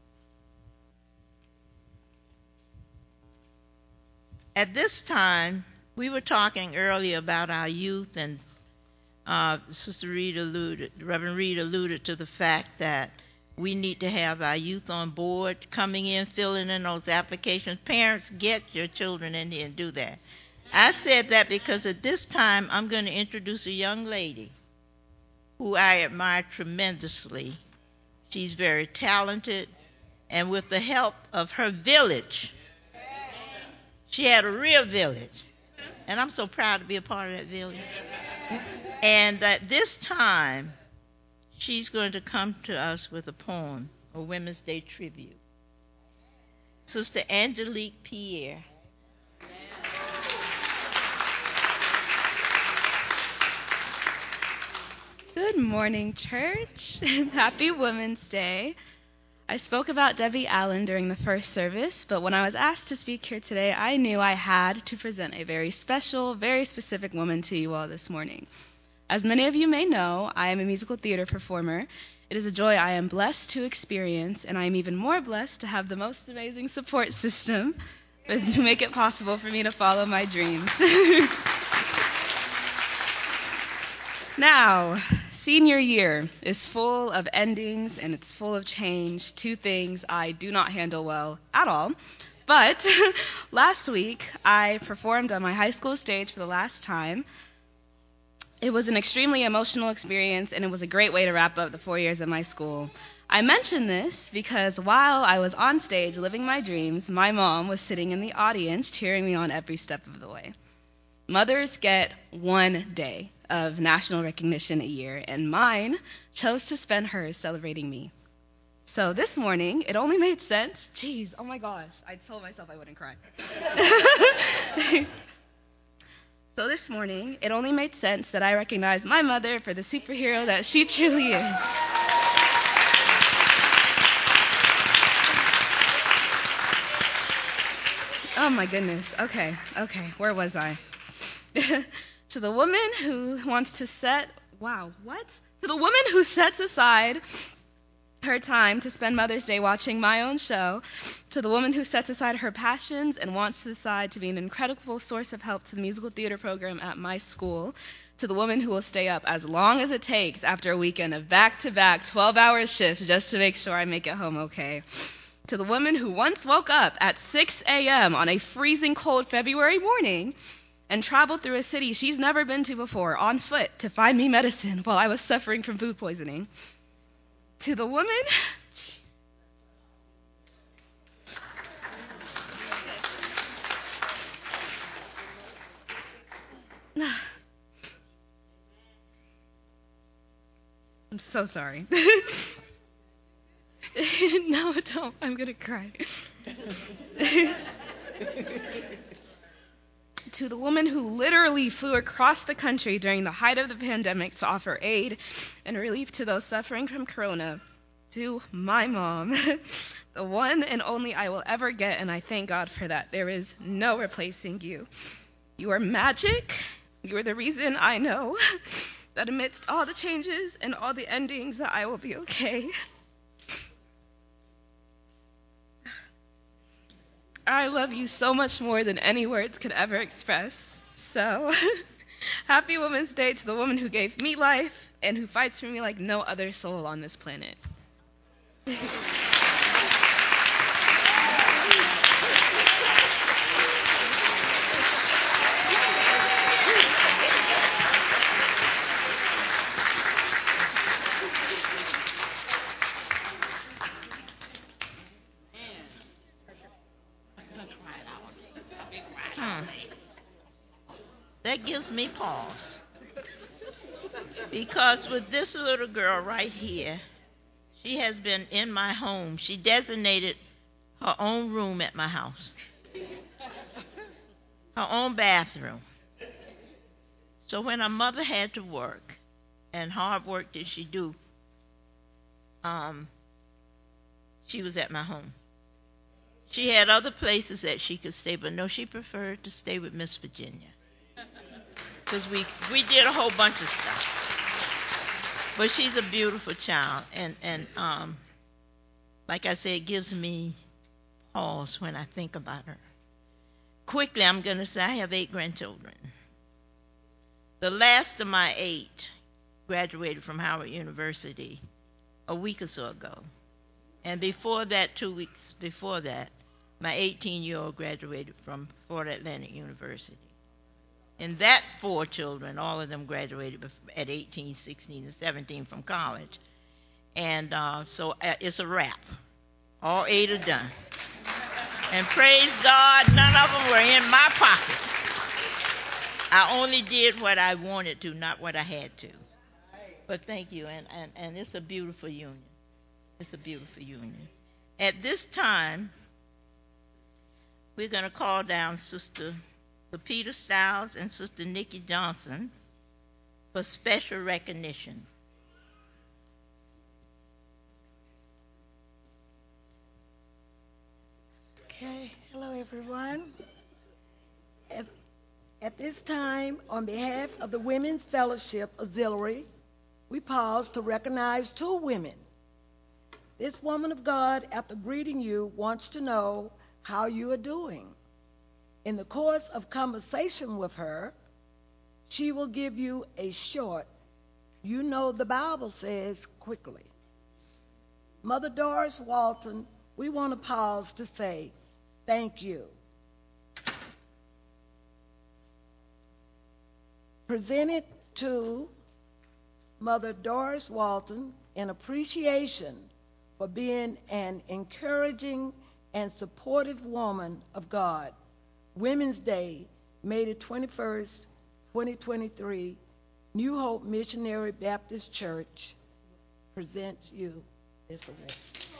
Speaker 15: At this time, we were talking earlier about our youth, and uh, Sister Reed alluded, Reverend Reed alluded to the fact that we need to have our youth on board, coming in, filling in those applications. Parents, get your children in here and do that. I said that because at this time, I'm going to introduce a young lady who I admire tremendously. She's very talented, and with the help of her village, she had a real village, and I'm so proud to be a part of that village. And at this time, she's going to come to us with a poem, a Women's Day tribute. Sister Angelique Pierre.
Speaker 16: Good morning, church. Happy Women's Day. I spoke about Debbie Allen during the first service, but when I was asked to speak here today, I knew I had to present a very special, very specific woman to you all this morning. As many of you may know, I am a musical theater performer. It is a joy I am blessed to experience, and I am even more blessed to have the most amazing support system to make it possible for me to follow my dreams. Now, senior year is full of endings and it's full of change, two things I do not handle well at all. But last week, I performed on my high school stage for the last time. It was an extremely emotional experience, and it was a great way to wrap up the four years of my school. I mention this because while I was on stage living my dreams, my mom was sitting in the audience cheering me on every step of the way. Mothers get one day of national recognition a year, and mine chose to spend hers celebrating me. So this morning, it only made sense. Jeez, oh my gosh, I told myself I wouldn't cry. So this morning, it only made sense that I recognize my mother for the superhero that she truly is. Oh my goodness. Okay, okay, where was I? To the woman who wants to set, wow, what? To the woman who sets aside her time to spend Mother's Day watching my own show, to the woman who sets aside her passions and wants to decide to be an incredible source of help to the musical theater program at my school, to the woman who will stay up as long as it takes after a weekend of back-to-back twelve-hour shifts just to make sure I make it home okay, to the woman who once woke up at six a.m. on a freezing cold February morning and traveled through a city she's never been to before on foot to find me medicine while I was suffering from food poisoning. To the woman... I'm so sorry. No, don't. I'm going to cry. To the woman who literally flew across the country during the height of the pandemic to offer aid and relief to those suffering from corona, to my mom, the one and only I will ever get, and I thank God for that. There is no replacing you. You are magic. You are the reason I know that amidst all the changes and all the endings that I will be okay. I love you so much more than any words could ever express. So, happy Women's Day to the woman who gave me life and who fights for me like no other soul on this planet.
Speaker 15: Hmm. That gives me pause. Because with this little girl right here, she has been in my home. She designated her own room at my house, her own bathroom. So when her mother had to work, and hard work did she do, um, she was at my home. She had other places that she could stay, but no, she preferred to stay with Miss Virginia. Because we, we did a whole bunch of stuff. But she's a beautiful child, and, and um, like I said, it gives me pause when I think about her. Quickly, I'm going to say I have eight grandchildren. The last of my eight graduated from Howard University a week or so ago. And before that, two weeks before that, my eighteen-year-old graduated from Florida Atlantic University. And that four children, all of them graduated at eighteen, sixteen, and seventeen from college. And uh, so uh, it's a wrap. All eight are done. And praise God, none of them were in my pocket. I only did what I wanted to, not what I had to. But thank you, and, and, and it's a beautiful union. It's a beautiful union. At this time, we're going to call down Sister Lupita Stiles and Sister Nikki Johnson for special recognition.
Speaker 17: Okay, hello everyone. At, at this time, on behalf of the Women's Fellowship Auxiliary, we pause to recognize two women. This woman of God, after greeting you, wants to know how you are doing. In the course of conversation with her, she will give you a short, you know the Bible says, quickly. Mother Doris Walton, we want to pause to say thank you. Presented to Mother Doris Walton in appreciation for being an encouraging and supportive woman of God. Women's Day, May the twenty-first, twenty twenty-three, New Hope Missionary Baptist Church presents you this award.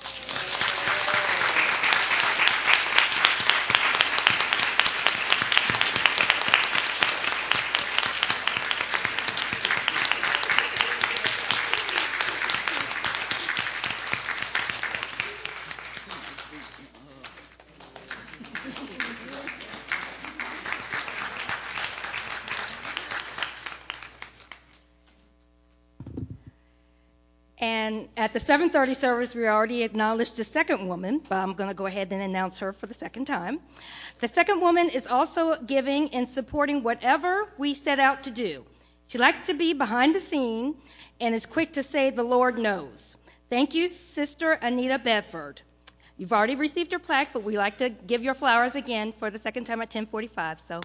Speaker 18: And at the seven thirty service, we already acknowledged the second woman, but I'm going to go ahead and announce her for the second time. The second woman is also giving and supporting whatever we set out to do. She likes to be behind the scene and is quick to say, "The Lord knows." Thank you, Sister Anita Bedford. You've already received your plaque, but we like to give your flowers again for the second time at ten forty-five. So.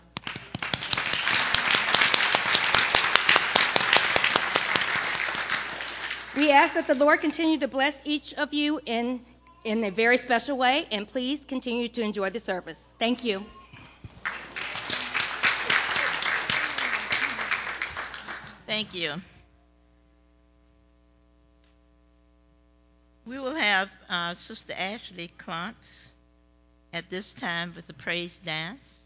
Speaker 18: We ask that the Lord continue to bless each of you in, in a very special way, and please continue to enjoy the service. Thank you.
Speaker 15: Thank you. We will have uh, Sister Ashley Klontz at this time with the praise dance.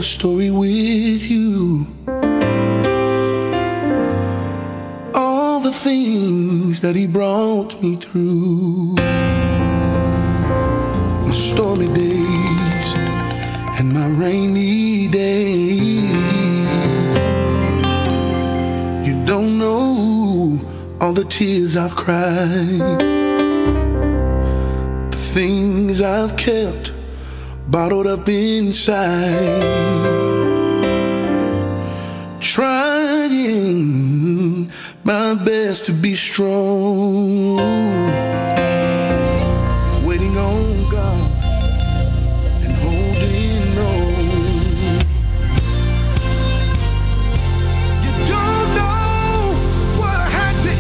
Speaker 19: story with you. All the things that he brought me through. My stormy days and my rainy days. You don't know all the tears I've cried. The things I've kept bottled up inside, trying my best to be strong, waiting on God and holding on. You don't know what I had to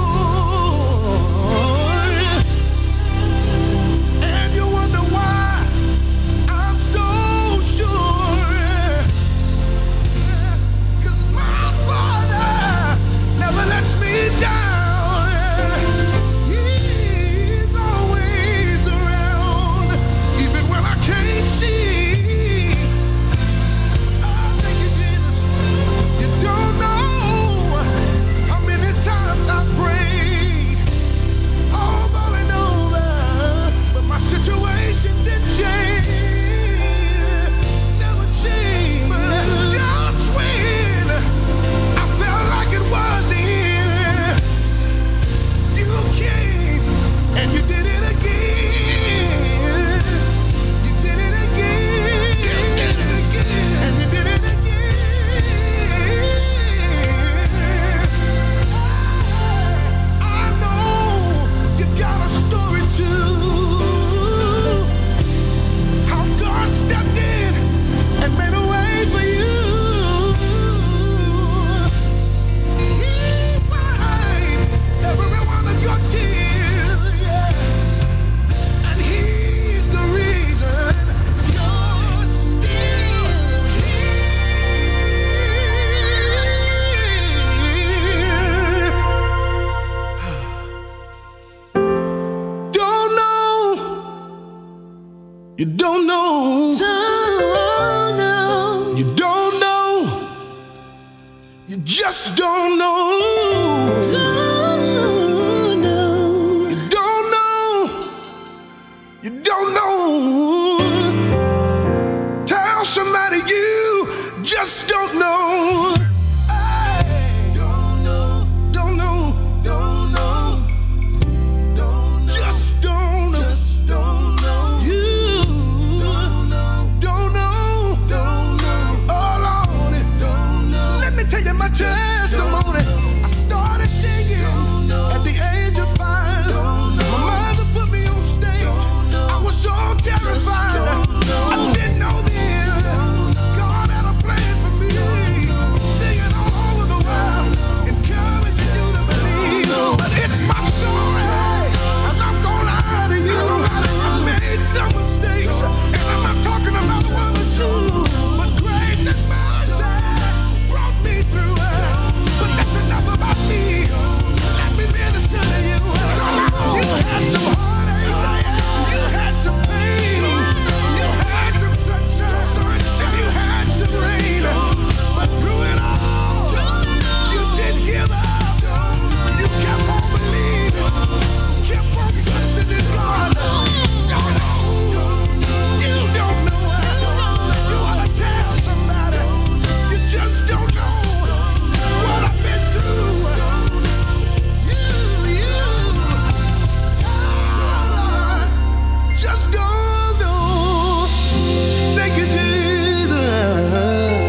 Speaker 19: endure, and you wonder why I'm so sure, 'cause my Father never lets me down. He's always around, even when I can't see. Oh, thank you, Jesus. You don't know how many times I prayed over and over, but my situation didn't change. Never change. But just when I felt like it was the end, you came and you did it again. You did it again. You did it again. And you did it again. I know you got a story too. How God stepped in and made a way for you. He wiped every one of your tears, yeah. And He's the reason you're still here. Don't know. You don't know. Don't know. You don't know. You just don't know. Don't know. You don't know. You don't know. Tell somebody you just don't know. Hey. Don't know. Don't know. Don't know. Don't know. Just don't know. Just don't know. You don't know. Don't know. Don't know. All on it. Don't know. Let me tell you my testimony. I started singing at the age of five. My mother put me on stage. I was so terrified. I didn't know then God had a plan for me. Singing all over the world, encouraging you to believe. But it's my story, and I'm gonna lie to you. I made some mistakes, and I'm not talking about one or two. But grace and mercy brought me through. But that's enough about me. Let me minister to you. You had some heartache, you had some pain, you had some sunshine, and you had some rain. But through it all, you didn't give up. You kept on believing, kept on trusting in God. Don't know. You don't know. You ought to tell somebody. You just don't know what I've been through. You, you, oh, just don't know. Thank you, Jesus.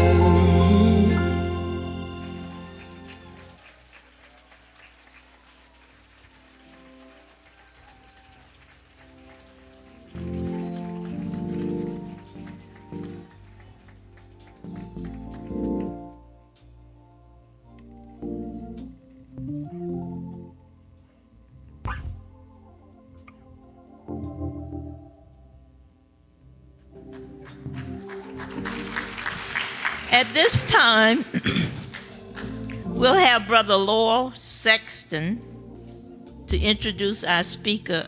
Speaker 15: At this time, we'll have Brother Lowell Sexton to introduce our speaker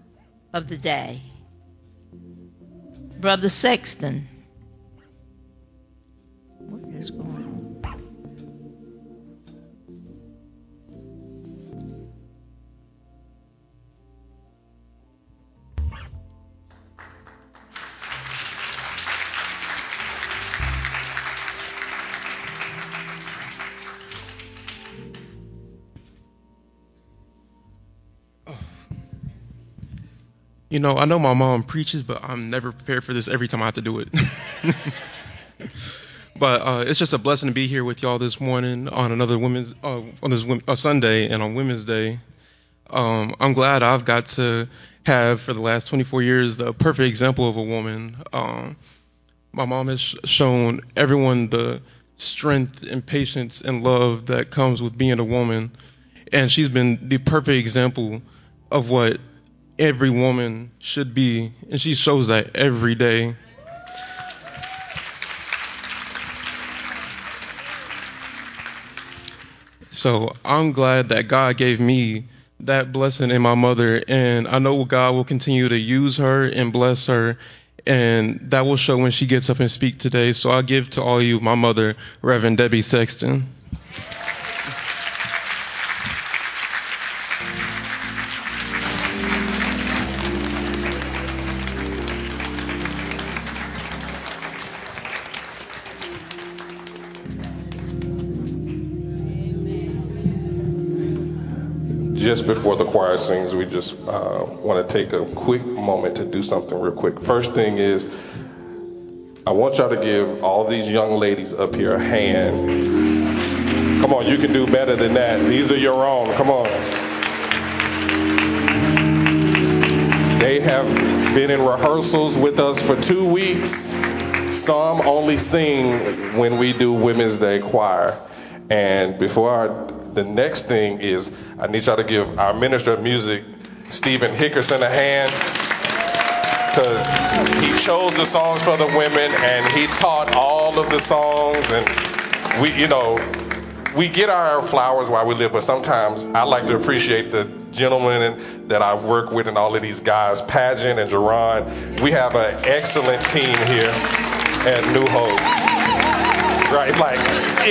Speaker 15: of the day. Brother Sexton.
Speaker 20: You know, I know my mom preaches, but I'm never prepared for this every time I have to do it. But uh, it's just a blessing to be here with y'all this morning on another women's uh, on this uh, Sunday and on Women's Day. Um, I'm glad I've got to have for the last twenty-four years the perfect example of a woman. Um, my mom has sh- shown everyone the strength and patience and love that comes with being a woman, and she's been the perfect example of what every woman should be, and she shows that every day. So I'm glad that God gave me that blessing in my mother, and I know God will continue to use her and bless her, and that will show when she gets up and speak today. So I give to all of you my mother, Reverend Debbie Sexton.
Speaker 5: Just before the choir sings, we just uh, want to take a quick moment to do something real quick. First thing is, I want y'all to give all these young ladies up here a hand. Come on, you can do better than that. These are your own. Come on. They have been in rehearsals with us for two weeks. Some only sing when we do Women's Day choir. And before our, the next thing is, I need y'all to give our minister of music, Stephen Hickerson, a hand, because he chose the songs for the women and he taught all of the songs. And we, you know, we get our flowers while we live, but sometimes I like to appreciate the gentlemen that I work with and all of these guys, Pageant and Jerron. We have an excellent team here at New Hope. Right, it's like,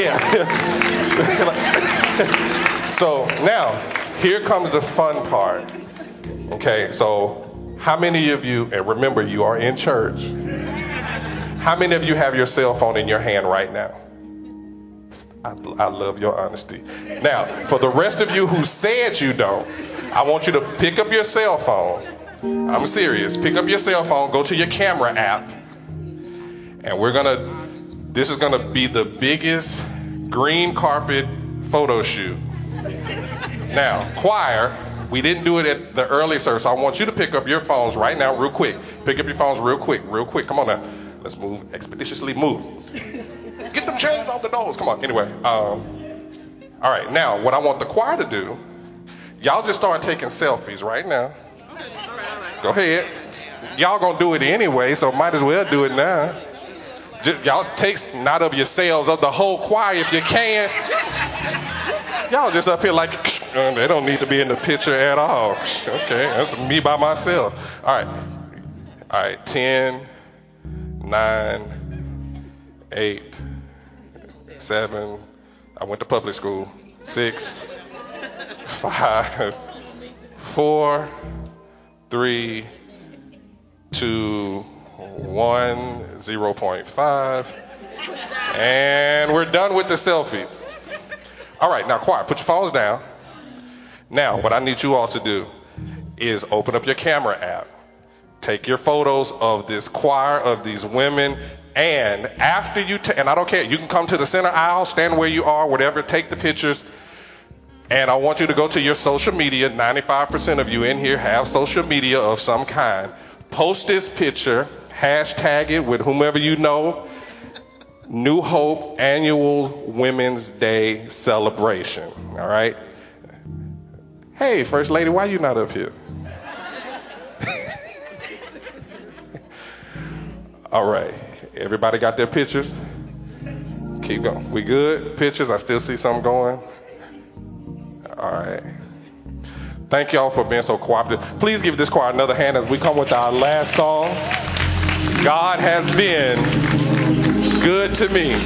Speaker 5: yeah. So now, here comes the fun part. Okay, so how many of you, and remember you are in church, how many of you have your cell phone in your hand right now? I, I love your honesty. Now, for the rest of you who said you don't, I want you to pick up your cell phone. I'm serious. Pick up your cell phone, go to your camera app, and we're going to, this is going to be the biggest green carpet photo shoot. Now, choir, we didn't do it at the early service, so I want you to pick up your phones right now real quick. Pick up your phones real quick, real quick. Come on now. Let's move, expeditiously move. Get them chains off the doors. Come on. Anyway, um, all right. Now, what I want the choir to do, y'all just start taking selfies right now. Go ahead. Y'all gonna do it anyway, so might as well do it now. Just, y'all take not of yourselves, of the whole choir if you can. Y'all just up here like, they don't need to be in the picture at all. Okay, that's me by myself. All right. All right, ten, nine, eight, seven, I went to public school, six, five, four, three, two, one, zero point five, and we're done with the selfies. All right, now choir, put your phones down. Now, what I need you all to do is open up your camera app. Take your photos of this choir, of these women, and after you, ta- and I don't care, you can come to the center aisle, stand where you are, whatever, take the pictures, and I want you to go to your social media. ninety-five percent of you in here have social media of some kind. Post this picture, hashtag it with whomever you know, New Hope Annual Women's Day Celebration, all right? Hey, First Lady, why you not up here? All right, everybody got their pictures? Keep going. We good? Pictures? I still see some going. All right. Thank y'all for being so cooperative. Please give this choir another hand as we come with our last song. God has been good to me.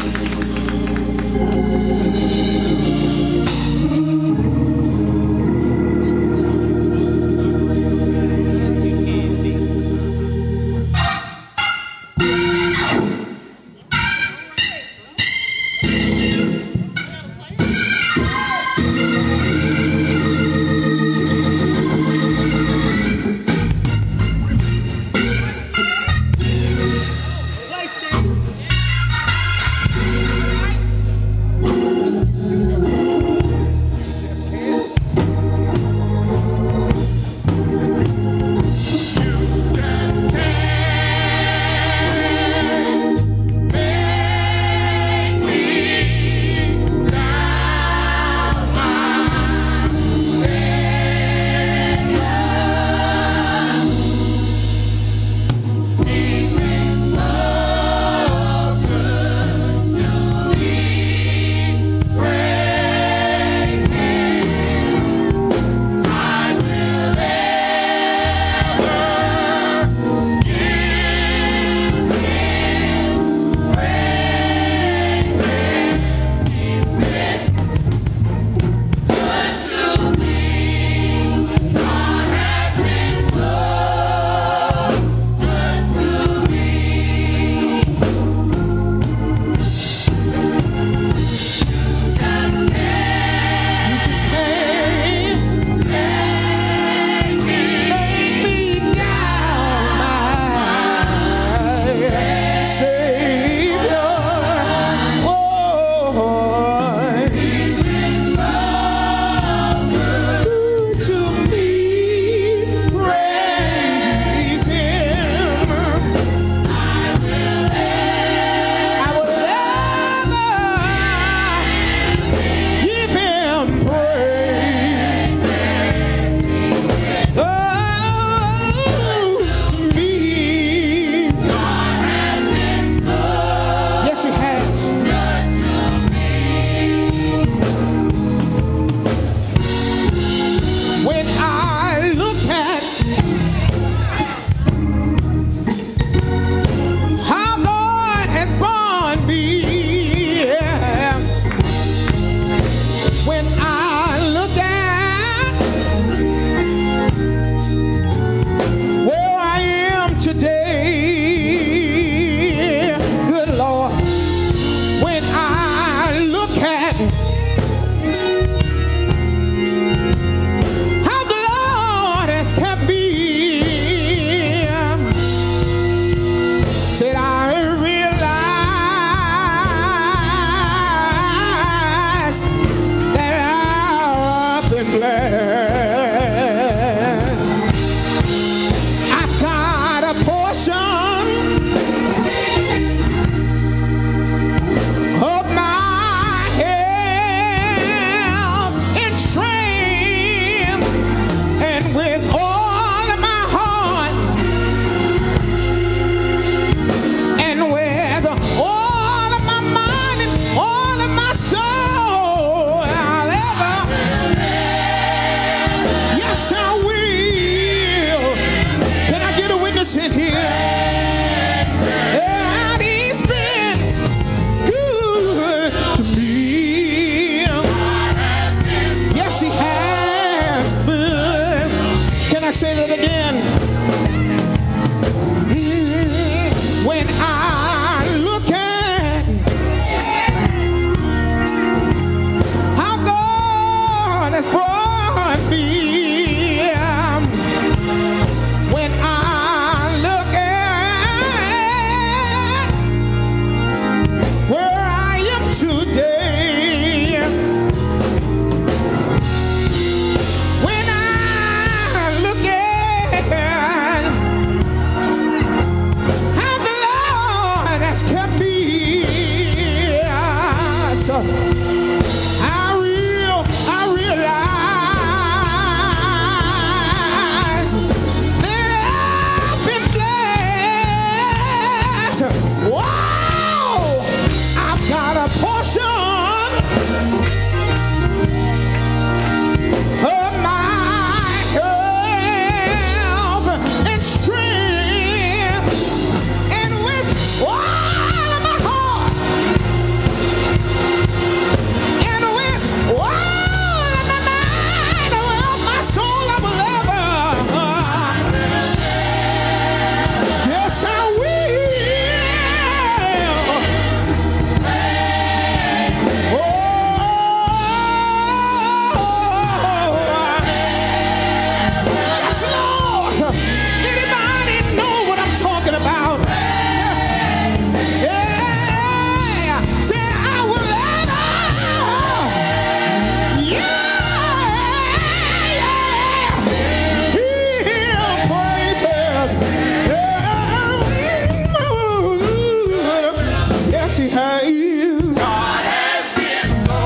Speaker 19: you. God has been so.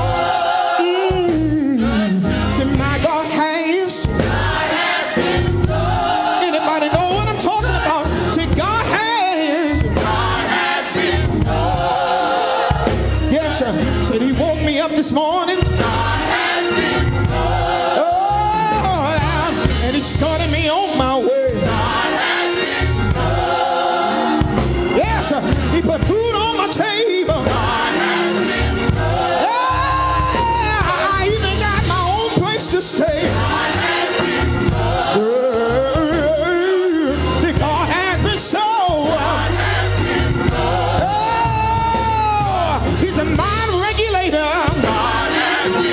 Speaker 19: Mm. Say, my God has. God has been so. Anybody know what I'm talking about? Say, God has. God has been so. Yes, sir. Said he woke me up this morning. God has been so. Oh, and he started me on my way. God has been so. Yes, sir. He put food on my table. God has been so. Yeah, I even got my own place to stay. God has been so. See, God has been so. God has been so. Oh, he's a mind regulator. God has been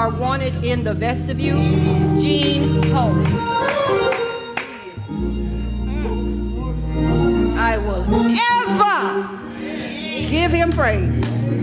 Speaker 6: are wanted in the vestibule. Jean Holmes. I will ever give him praise.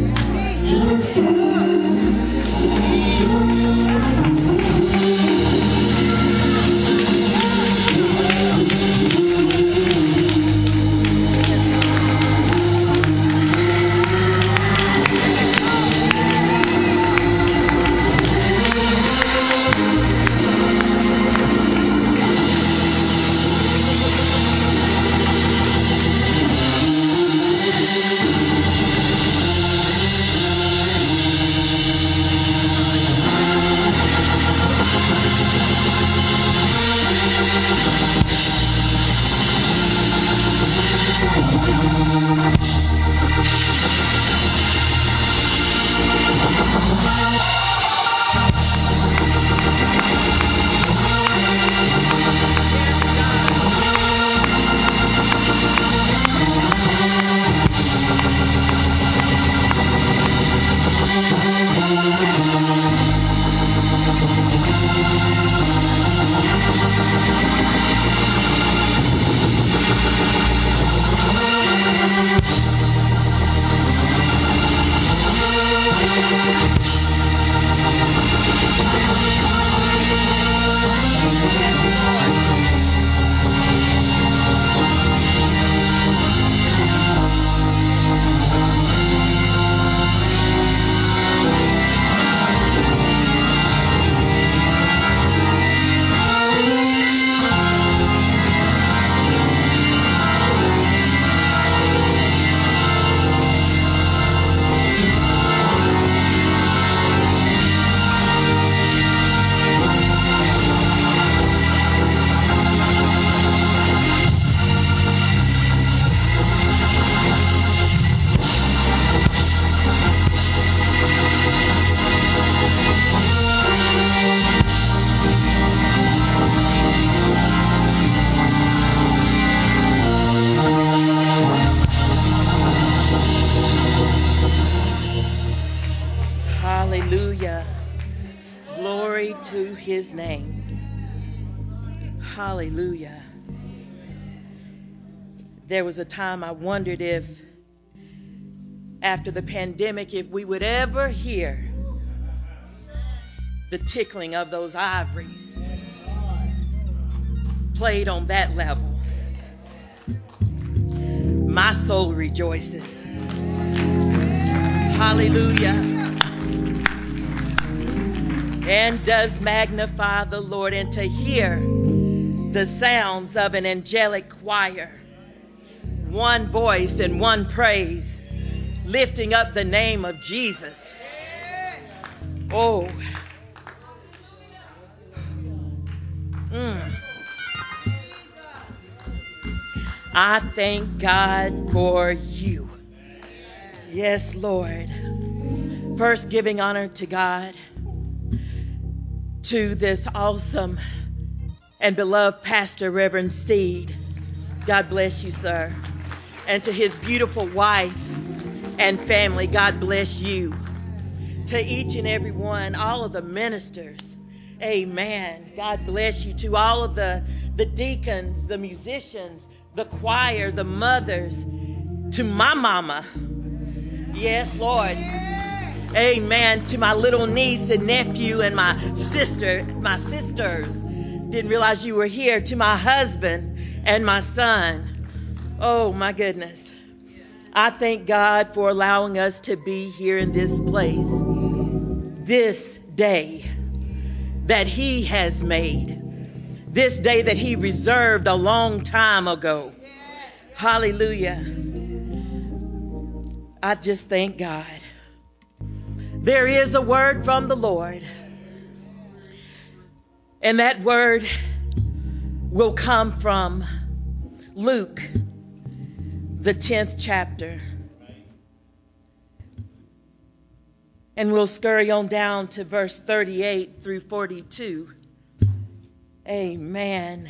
Speaker 3: Hallelujah. Glory to his name. Hallelujah. There was a time I wondered if, after the pandemic, if we would ever hear the tickling of those ivories played on that level. My soul rejoices. Hallelujah. And does magnify the Lord, and to hear the sounds of an angelic choir, one voice and one praise, lifting up the name of Jesus. Oh. Mm. I thank God for you. Yes, Lord. First, giving honor to God, to this awesome and beloved pastor, Reverend Steed. God bless you, sir. And to his beautiful wife and family, God bless you. To each and every one, all of the ministers, amen. God bless you. To all of the, the deacons, the musicians, the choir, the mothers, to my mama. Yes, Lord. Amen. To my little niece and nephew and my sister, my sisters. Didn't realize you were here. To my husband and my son. Oh, my goodness. I thank God for allowing us to be here in this place. This day that he has made. This day that he reserved a long time ago. Hallelujah. I just thank God. There is a word from the Lord, and that word will come from Luke, the tenth chapter. And we'll scurry on down to verse thirty-eight through forty-two. Amen.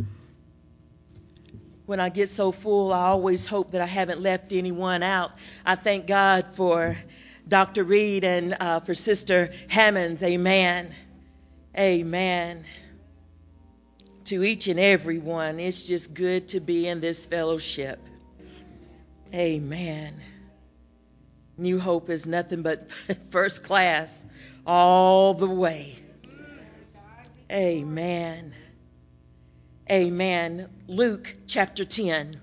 Speaker 3: When I get so full, I always hope that I haven't left anyone out. I thank God for
Speaker 21: Doctor Reed and uh, for Sister Hammonds. Amen. Amen. To each and every one, it's just good to be in this fellowship. Amen. New Hope is nothing but first class all the way. Amen. Amen. Luke chapter ten,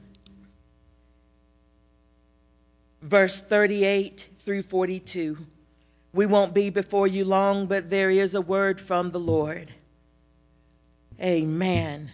Speaker 21: verse thirty-eight through forty-two. We won't be before you long, but there is a word from the Lord. Amen.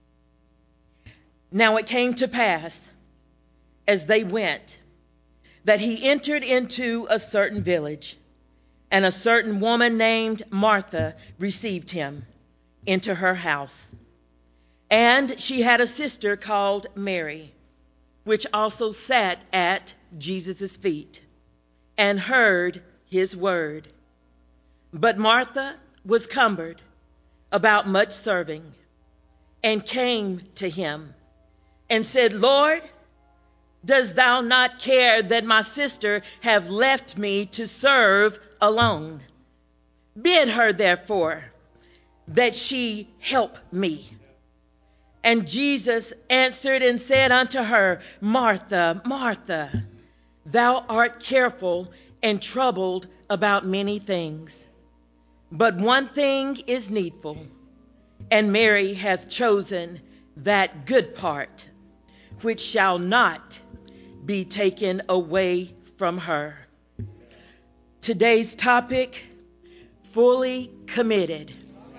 Speaker 21: Now it came to pass, as they went, that he entered into a certain village, and a certain woman named Martha received him into her house. And she had a sister called Mary, which also sat at Jesus' feet and heard his word. But Martha was cumbered about much serving, and came to him and said, Lord, dost thou not care that my sister have left me to serve alone? Bid her therefore that she help me. And Jesus answered and said unto her, Martha, Martha, thou art careful and troubled about many things, but one thing is needful, and Mary hath chosen that good part, which shall not be taken away from her. Today's topic, fully committed.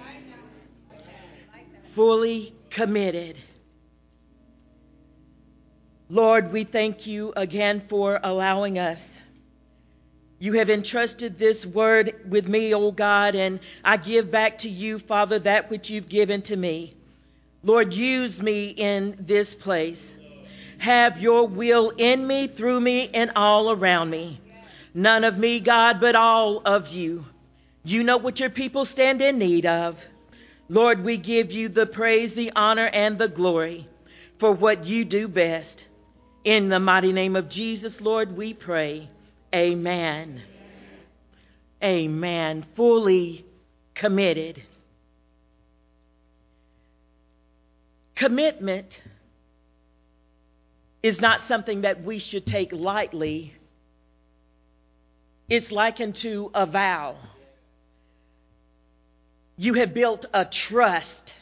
Speaker 21: Fully committed. Lord, we thank you again for allowing us. You have entrusted this word with me, O God, and I give back to you, Father, that which you've given to me. Lord, use me in this place. Have your will in me, through me, and all around me. None of me, God, but all of you. You know what your people stand in need of. Lord, we give you the praise, the honor, and the glory for what you do best. In the mighty name of Jesus, Lord, we pray. Amen. Amen. Fully committed. Commitment is not something that we should take lightly. It's likened to a vow. You have built a trust.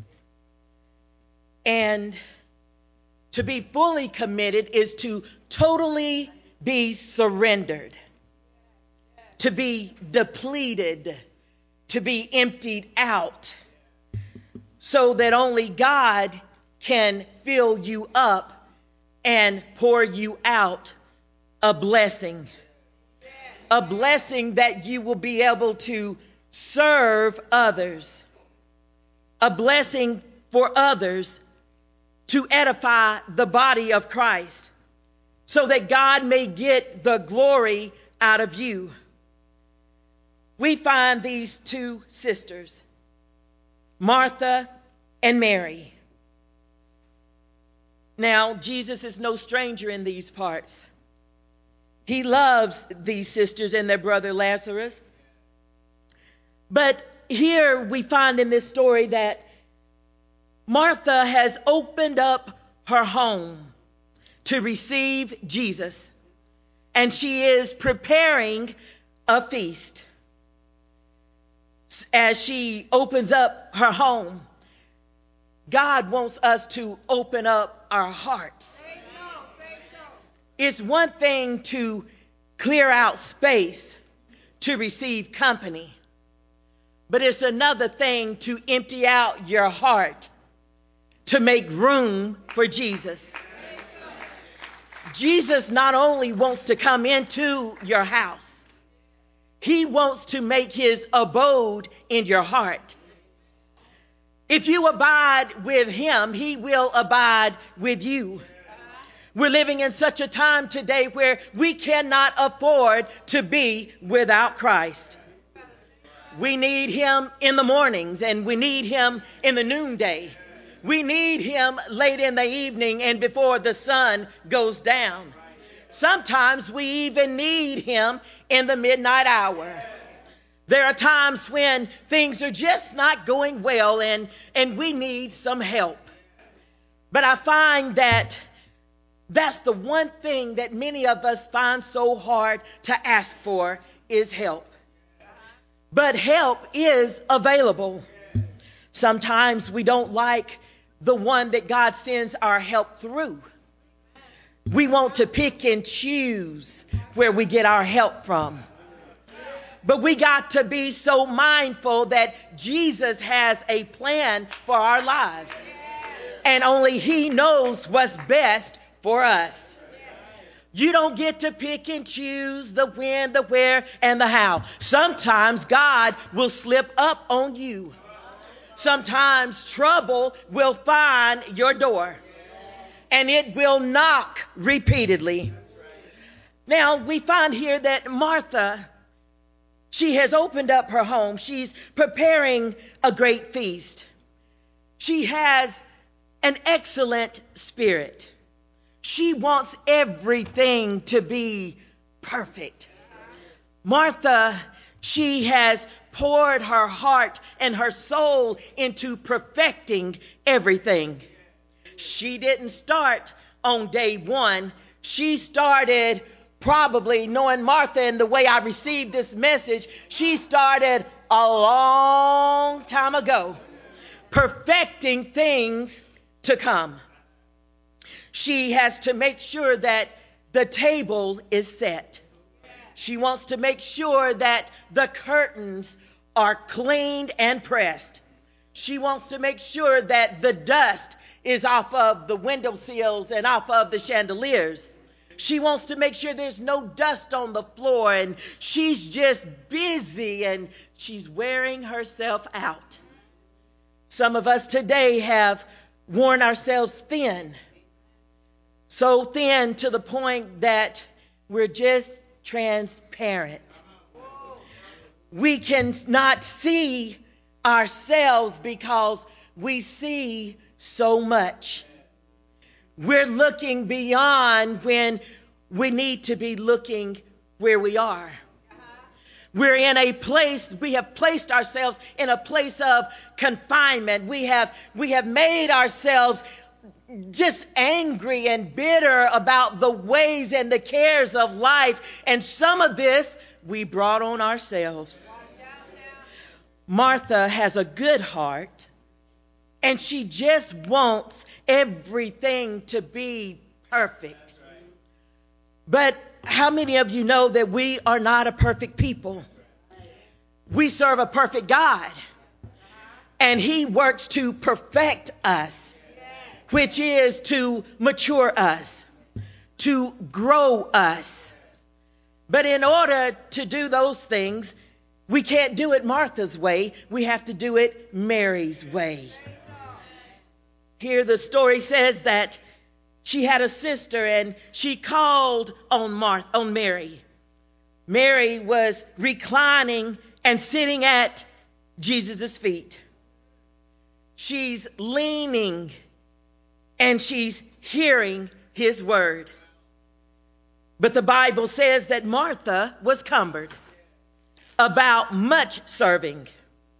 Speaker 21: And to be fully committed is to totally be surrendered, to be depleted, to be emptied out, so that only God can fill you up and pour you out a blessing. A blessing that you will be able to serve others. A blessing for others to edify the body of Christ, so that God may get the glory out of you. We find these two sisters, Martha and Mary. Now, Jesus is no stranger in these parts. He loves these sisters and their brother Lazarus. But here we find in this story that Martha has opened up her home to receive Jesus, and she is preparing a feast. As she opens up her home, God wants us to open up our hearts. It's one thing to clear out space to receive company, but it's another thing to empty out your heart to make room for Jesus. Jesus not only wants to come into your house, he wants to make his abode in your heart. If you abide with him, he will abide with you. We're living in such a time today where we cannot afford to be without Christ. We need him in the mornings, and we need him in the noonday. We need him late in the evening and before the sun goes down. Sometimes we even need him in the midnight hour. There are times when things are just not going well and, and we need some help. But I find that that's the one thing that many of us find so hard to ask for is help. But help is available. Sometimes we don't like the one that God sends our help through. We want to pick and choose where we get our help from. But we got to be so mindful that Jesus has a plan for our lives. And only he knows what's best for us. You don't get to pick and choose the when, the where, and the how. Sometimes God will slip up on you. Sometimes trouble will find your door. And it will knock repeatedly. Now, we find here that Martha, she has opened up her home. She's preparing a great feast. She has an excellent spirit. She wants everything to be perfect. Martha, she has poured her heart and her soul into perfecting everything. She didn't start on day one. She started probably, knowing Martha and the way I received this message, she started a long time ago, perfecting things to come. She has to make sure that the table is set. She wants to make sure that the curtains are cleaned and pressed. She wants to make sure that the dust is off of the windowsills and off of the chandeliers. She wants to make sure there's no dust on the floor, and she's just busy and she's wearing herself out. Some of us today have worn ourselves thin, so thin to the point that we're just transparent. We cannot see ourselves because we see so much. We're looking beyond when we need to be looking where we are. We're in a place, we have placed ourselves in a place of confinement. We have, we have made ourselves just angry and bitter about the ways and the cares of life. And some of this we brought on ourselves. Martha has a good heart, and she just wants everything to be perfect. But how many of you know that we are not a perfect people? We serve a perfect God, and he works to perfect us, which is to mature us, to grow us. But in order to do those things, we can't do it Martha's way. We have to do it Mary's way. Here the story says that she had a sister and she called on Martha, on Mary. Mary was reclining and sitting at Jesus' feet. She's leaning and she's hearing his word. But the Bible says that Martha was cumbered about much serving.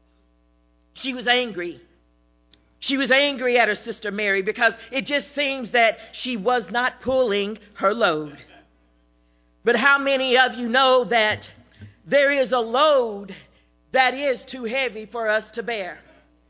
Speaker 21: She was angry. She was angry at her sister Mary because it just seems that she was not pulling her load. But how many of you know that there is a load that is too heavy for us to bear?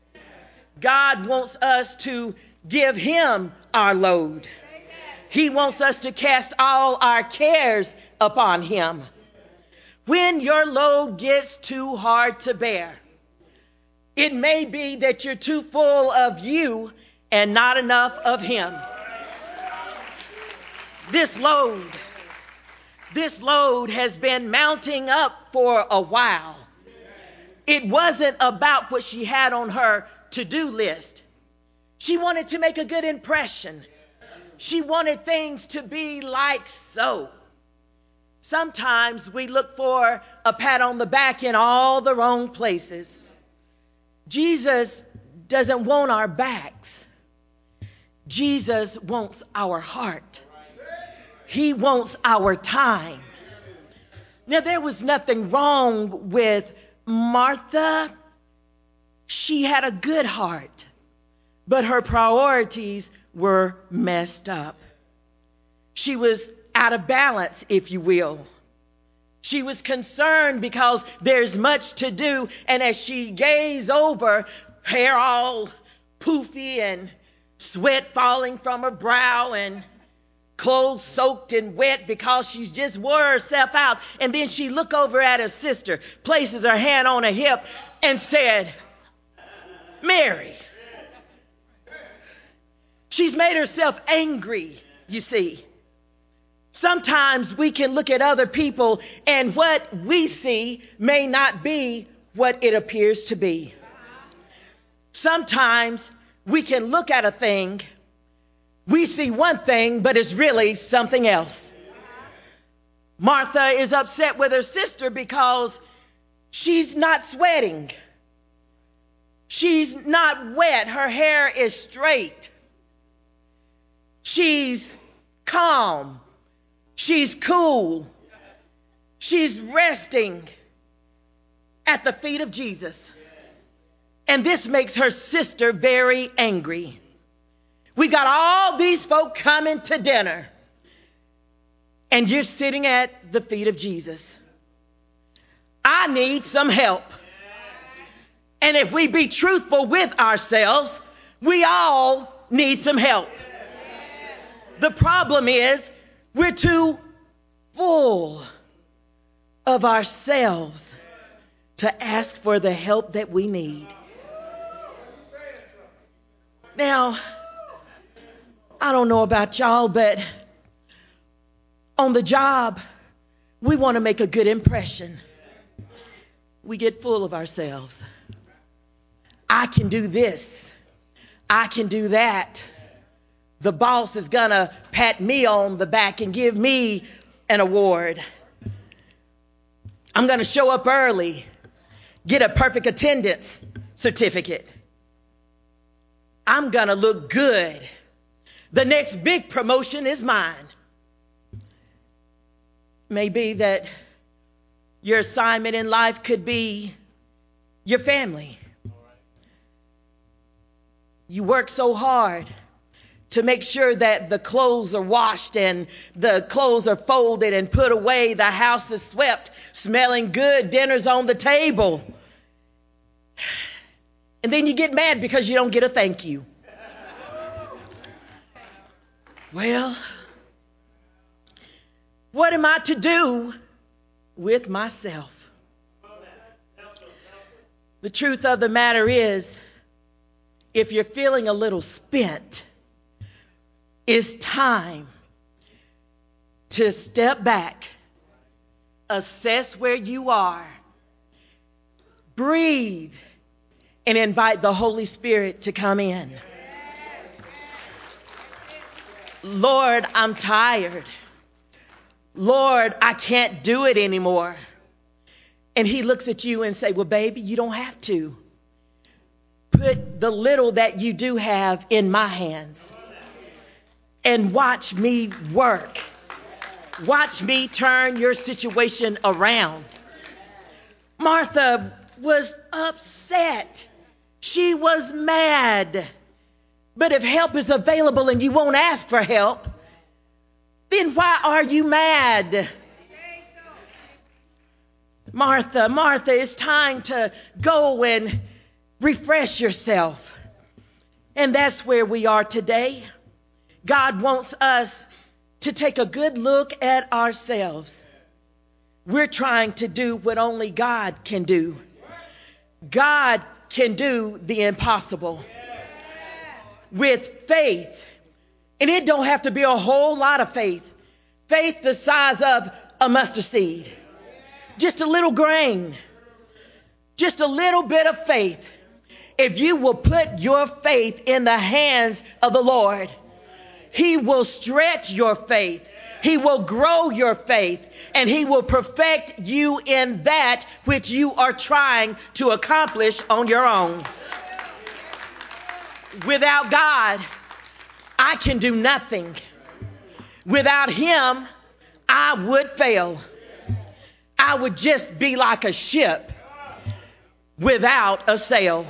Speaker 21: God wants us to give him our load. He wants us to cast all our cares upon him. When your load gets too hard to bear, it may be that you're too full of you and not enough of him. This load, this load has been mounting up for a while. It wasn't about what she had on her to-do list. She wanted to make a good impression. She wanted things to be like so. Sometimes we look for a pat on the back in all the wrong places. Jesus doesn't want our backs. Jesus wants our heart. He wants our time. Now, there was nothing wrong with Martha. She had a good heart, but her priorities were messed up. She was out of balance, if you will. She was concerned because there's much to do, and as she gazed over, hair all poofy and sweat falling from her brow and clothes soaked and wet because she's just wore herself out. And then she looked over at her sister, places her hand on her hip, and said, Mary. She's made herself angry, you see. Sometimes we can look at other people and what we see may not be what it appears to be. Sometimes we can look at a thing, we see one thing, but it's really something else. Martha is upset with her sister because she's not sweating. She's not wet. Her hair is straight. She's calm. She's cool. She's resting at the feet of Jesus. And this makes her sister very angry. We got all these folk coming to dinner, and you're sitting at the feet of Jesus. I need some help. And if we be truthful with ourselves, we all need some help. The problem is we're too full of ourselves to ask for the help that we need. Now, I don't know about y'all, but on the job, we want to make a good impression. We get full of ourselves. I can do this. I can do that. The boss is going to pat me on the back and give me an award. I'm going to show up early, get a perfect attendance certificate. I'm going to look good. The next big promotion is mine. Maybe that your assignment in life could be your family. You work so hard to make sure that the clothes are washed and the clothes are folded and put away, the house is swept, smelling good, dinner's on the table. And then you get mad because you don't get a thank you. Well, what am I to do with myself? The truth of the matter is, if you're feeling a little spent, it's time to step back, assess where you are, breathe, and invite the Holy Spirit to come in. Lord, I'm tired. Lord, I can't do it anymore. And he looks at you and say, well, baby, you don't have to. Put the little that you do have in my hands and watch me work. Watch me turn your situation around. Martha was upset. She was mad. But if help is available and you won't ask for help, then why are you mad? Martha, Martha, it's time to go and refresh yourself. And that's where we are today. God wants us to take a good look at ourselves. We're trying to do what only God can do. God can do the impossible with faith. And it don't have to be a whole lot of faith. Faith the size of a mustard seed. Just a little grain. Just a little bit of faith. If you will put your faith in the hands of the Lord, he will stretch your faith. He will grow your faith. And he will perfect you in that which you are trying to accomplish on your own. Without God, I can do nothing. Without him, I would fail. I would just be like a ship without a sail.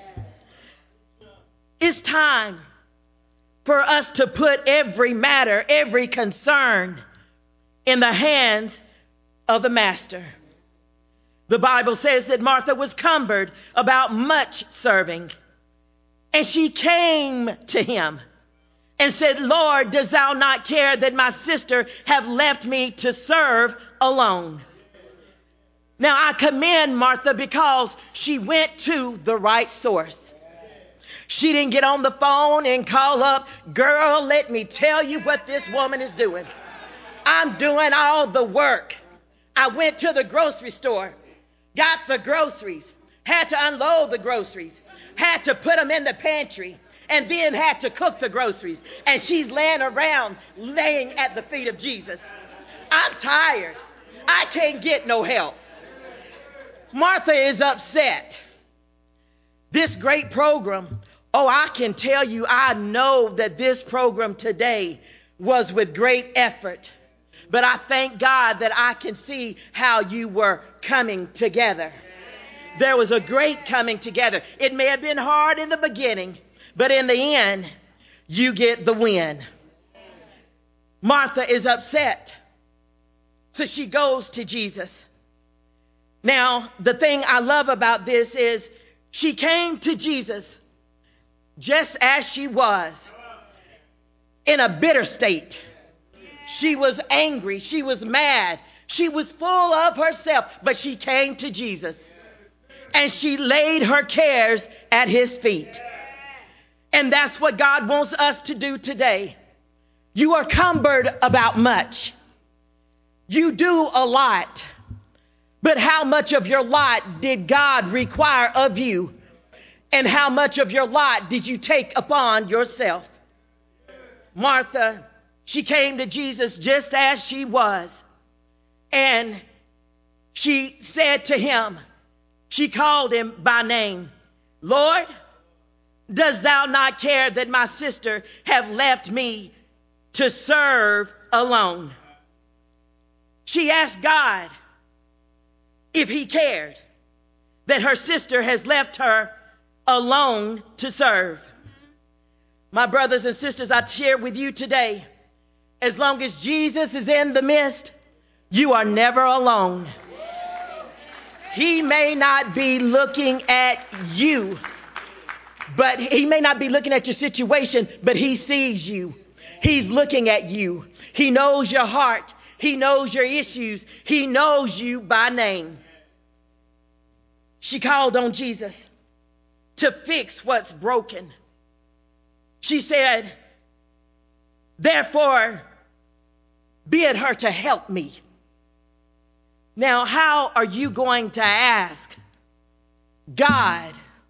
Speaker 21: It's time for us to put every matter, every concern in the hands of the Master. The Bible says that Martha was cumbered about much serving, and she came to him and said, Lord, dost thou not care that my sister have left me to serve alone? Now I commend Martha because she went to the right source. She didn't get on the phone and call up, girl, let me tell you what this woman is doing. I'm doing all the work. I went to the grocery store, got the groceries, had to unload the groceries, had to put them in the pantry, and then had to cook the groceries. And she's laying around, laying at the feet of Jesus. I'm tired. I can't get no help. Martha is upset. This great program, oh, I can tell you, I know that this program today was with great effort. But I thank God that I can see how you were coming together. There was a great coming together. It may have been hard in the beginning, but in the end, you get the win. Martha is upset. So she goes to Jesus. Now, the thing I love about this is she came to Jesus just as she was, in a bitter state. She was angry. She was mad. She was full of herself, but she came to Jesus and she laid her cares at his feet. And that's what God wants us to do today. You are cumbered about much. You do a lot. But how much of your lot did God require of you? And how much of your lot did you take upon yourself? Martha, she came to Jesus just as she was. And she said to him, she called him by name, Lord, dost thou not care that my sister have left me to serve alone? She asked God if he cared that her sister has left her alone to serve. My brothers and sisters, I share with you today, as long as Jesus is in the midst, you are never alone. He may not be looking at you, but he may not be looking at your situation, but he sees you. He's looking at you. He knows your heart. He knows your issues. He knows you by name. She called on Jesus to fix what's broken. She said, therefore, bid her to help me. Now, how are you going to ask God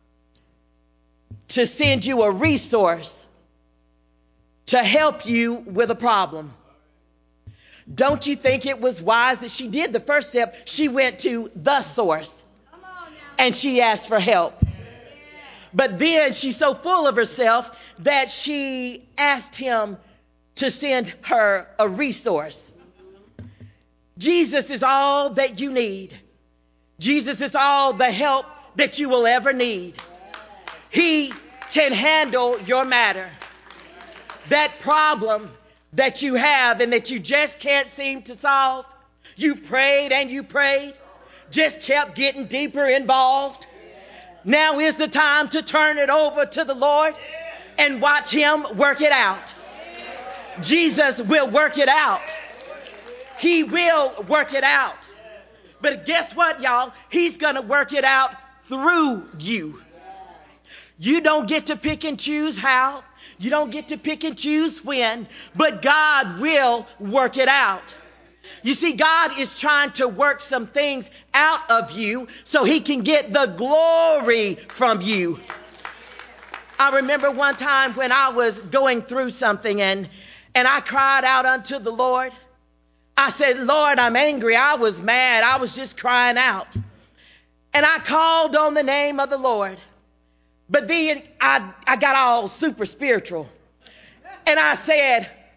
Speaker 21: to send you a resource to help you with a problem? Don't you think it was wise that she did the first step? She went to the source and she asked for help. But then she's so full of herself that she asked him to send her a resource. Jesus is all that you need. Jesus is all the help that you will ever need. He can handle your matter. That problem that you have and that you just can't seem to solve. You've prayed and you prayed, just kept getting deeper involved. Now is the time to turn it over to the Lord and watch him work it out. Jesus will work it out. He will work it out. But guess what, y'all? He's going to work it out through you. You don't get to pick and choose how. You don't get to pick and choose when, but God will work it out. You see, God is trying to work some things out of you so he can get the glory from you. I remember one time when I was going through something and, and I cried out unto the Lord. I said, Lord, I'm angry. I was mad. I was just crying out. And I called on the name of the Lord. But then I, I got all super spiritual. And I said,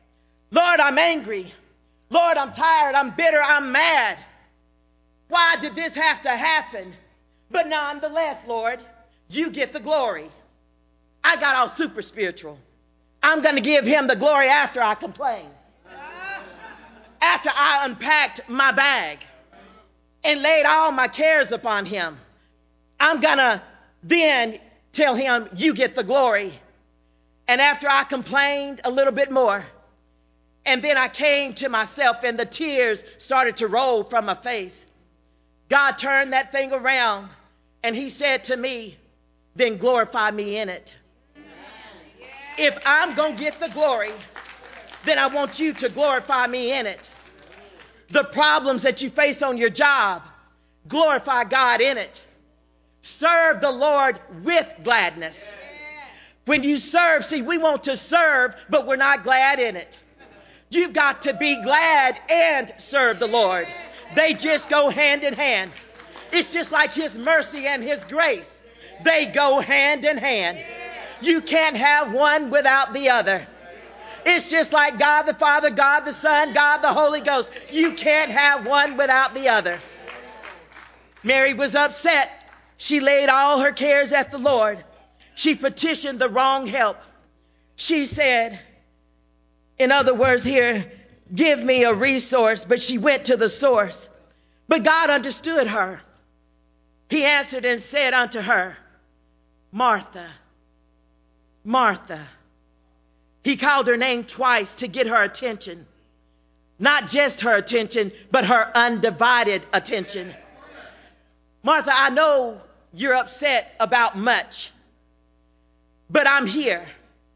Speaker 21: Lord, I'm angry. Lord, I'm tired. I'm bitter. I'm mad. Why did this have to happen? But nonetheless, Lord, you get the glory. I got all super spiritual. I'm going to give him the glory after I complain. After I unpacked my bag and laid all my cares upon him, I'm going to then tell him, you get the glory. And after I complained a little bit more, and then I came to myself and the tears started to roll from my face, God turned that thing around and he said to me, then glorify me in it. If I'm going to get the glory, then I want you to glorify me in it. The problems that you face on your job, glorify God in it. Serve the Lord with gladness. When you serve, see, we want to serve, but we're not glad in it. You've got to be glad and serve the Lord. They just go hand in hand. It's just like his mercy and his grace. They go hand in hand. You can't have one without the other. It's just like God the Father, God the Son, God the Holy Ghost. You can't have one without the other. Mary was upset. She laid all her cares at the Lord. She petitioned the wrong help. She said, in other words here, give me a resource, but she went to the source. But God understood her. He answered and said unto her, Martha, Martha. He called her name twice to get her attention. Not just her attention, but her undivided attention. Martha, I know you're upset about much, but I'm here.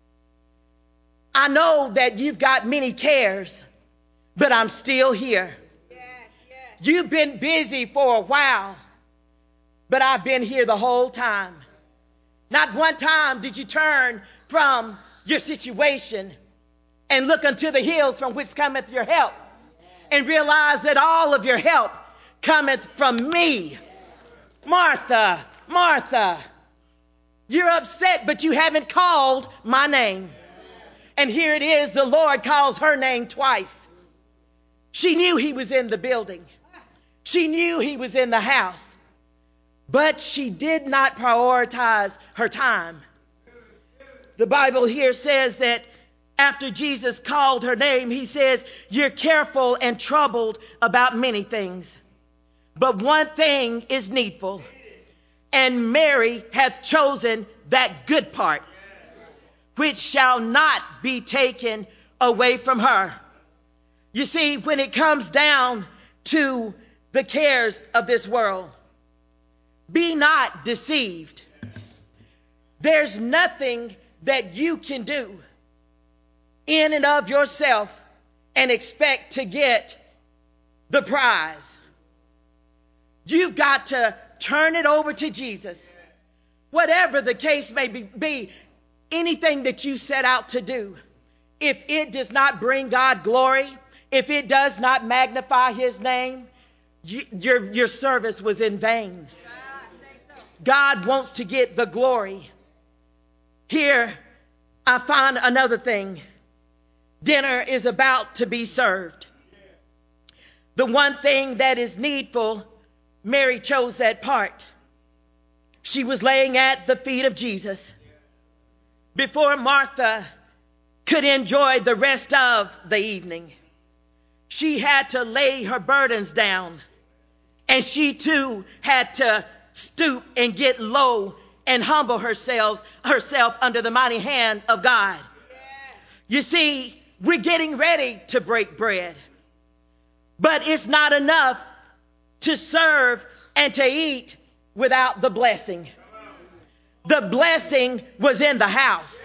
Speaker 21: I know that you've got many cares, but I'm still here. You've been busy for a while, but I've been here the whole time. Not one time did you turn from your situation and look unto the hills from which cometh your help and realize that all of your help cometh from me. Martha, Martha, you're upset, but you haven't called my name. And here it is, the Lord calls her name twice. She knew he was in the building. She knew he was in the house. But she did not prioritize her time. The Bible here says that after Jesus called her name, he says, you're careful and troubled about many things, but one thing is needful. And Mary hath chosen that good part, which shall not be taken away from her. You see, when it comes down to the cares of this world, be not deceived. There's nothing that you can do in and of yourself and expect to get the prize. You've got to turn it over to Jesus. Whatever the case may be, be, anything that you set out to do, if it does not bring God glory, if it does not magnify his name, you, your, your service was in vain. God wants to get the glory. Here, I find another thing. Dinner is about to be served. The one thing that is needful, Mary chose that part. She was laying at the feet of Jesus. Before Martha could enjoy the rest of the evening, she had to lay her burdens down. And she too had to stoop and get low and humble herself, herself under the mighty hand of God. You see, we're getting ready to break bread. But it's not enough to serve and to eat without the blessing. The blessing was in the house.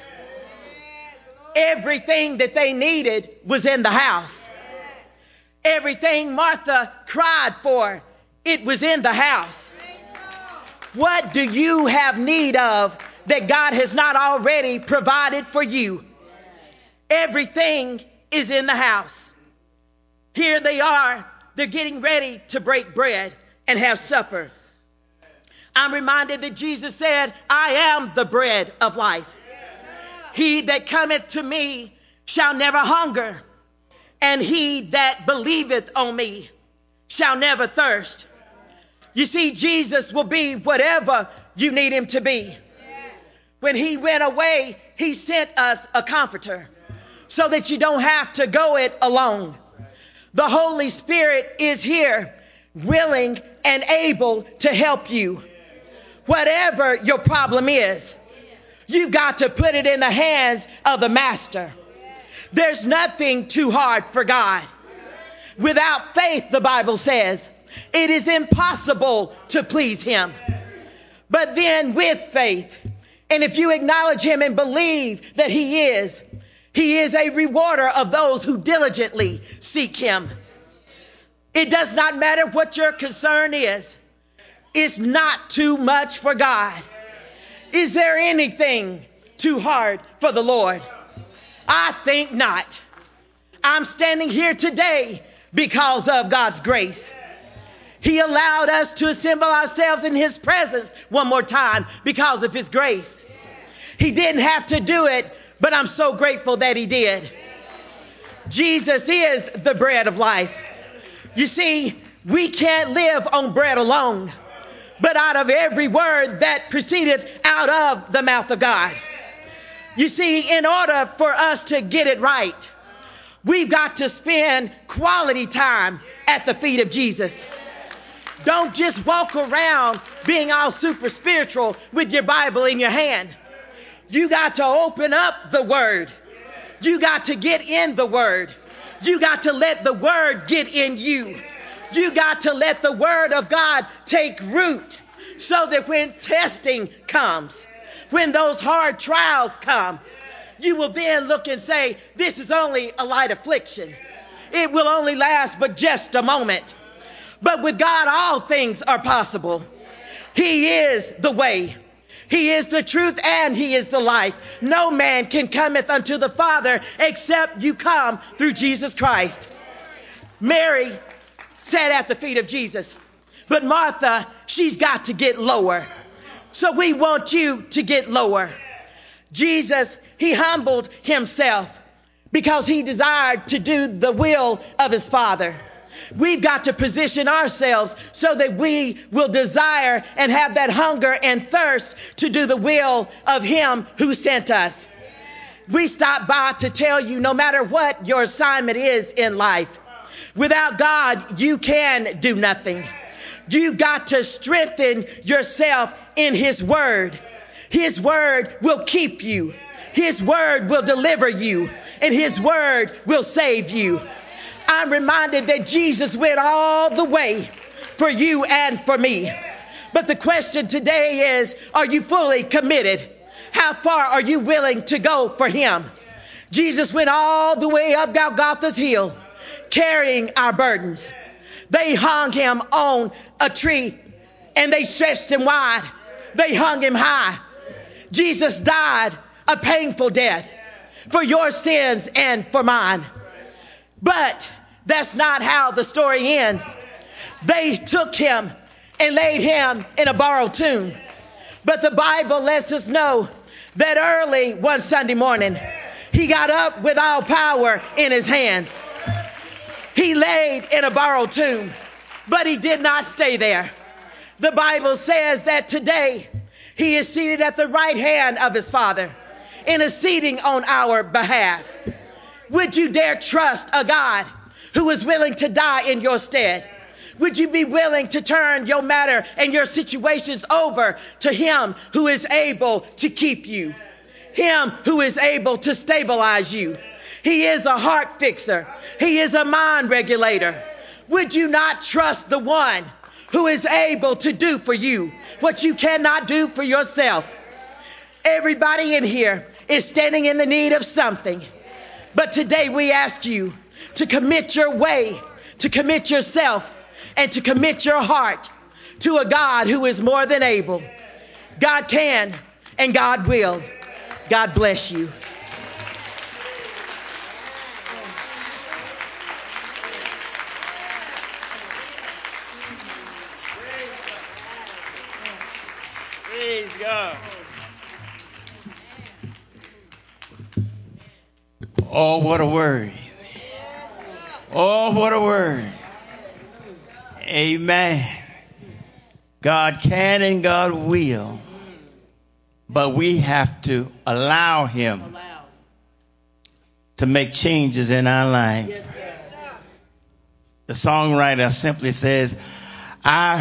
Speaker 21: Everything that they needed was in the house. Everything Martha cried for, it was in the house. What do you have need of that God has not already provided for you? Everything is in the house. Here they are. They're getting ready to break bread and have supper. I'm reminded that Jesus said, I am the bread of life. He that cometh to me shall never hunger, and he that believeth on me shall never thirst. You see, Jesus will be whatever you need him to be. When he went away, he sent us a comforter so that you don't have to go it alone. The Holy Spirit is here, willing and able to help you. Whatever your problem is, you've got to put it in the hands of the Master. There's nothing too hard for God. Without faith, the Bible says, it is impossible to please him. But then with faith, and if you acknowledge him and believe that he is, he is a rewarder of those who diligently seek him. It does not matter what your concern is. It's not too much for God. Is there anything too hard for the Lord? I think not. I'm standing here today because of God's grace. He allowed us to assemble ourselves in his presence one more time because of his grace. He didn't have to do it, but I'm so grateful that he did. Jesus is the bread of life. You see, we can't live on bread alone, but out of every word that proceedeth out of the mouth of God. You see, in order for us to get it right, we've got to spend quality time at the feet of Jesus. Don't just walk around being all super spiritual with your Bible in your hand. You got to open up the Word. You got to get in the Word. You got to let the Word get in you. You got to let the Word of God take root so that when testing comes, when those hard trials come, you will then look and say, this is only a light affliction. It will only last but just a moment. But with God, all things are possible. He is the way. He is the truth and he is the life. No man can cometh unto the Father except you come through Jesus Christ. Mary sat at the feet of Jesus, but Martha, she's got to get lower. So we want you to get lower. Jesus, he humbled himself because he desired to do the will of his Father. We've got to position ourselves so that we will desire and have that hunger and thirst to do the will of him who sent us. We stop by to tell you no matter what your assignment is in life, without God, you can do nothing. You've got to strengthen yourself in his word. His word will keep you. His word will deliver you. And his word will save you. I'm reminded that Jesus went all the way for you and for me. But the question today is, are you fully committed? How far are you willing to go for him? Jesus went all the way up Golgotha's hill, carrying our burdens. They hung him on a tree and they stretched him wide. They hung him high. Jesus died a painful death for your sins and for mine. But that's not how the story ends. They took him and laid him in a borrowed tomb. But the Bible lets us know that early one Sunday morning, he got up with all power in his hands. He laid in a borrowed tomb, but he did not stay there. The Bible says that today he is seated at the right hand of his Father, interceding on our behalf. Would you dare trust a God who is willing to die in your stead? Would you be willing to turn your matter and your situations over to him who is able to keep you? Him who is able to stabilize you. He is a heart fixer. He is a mind regulator. Would you not trust the one who is able to do for you what you cannot do for yourself? Everybody in here is standing in the need of something. But today we ask you to commit your way, to commit yourself, and to commit your heart to a God who is more than able. God can and God will. God bless you.
Speaker 11: Praise God. Oh, what a word. Oh, what a word. Amen. God can and God will, but we have to allow him to make changes in our life. The songwriter simply says, I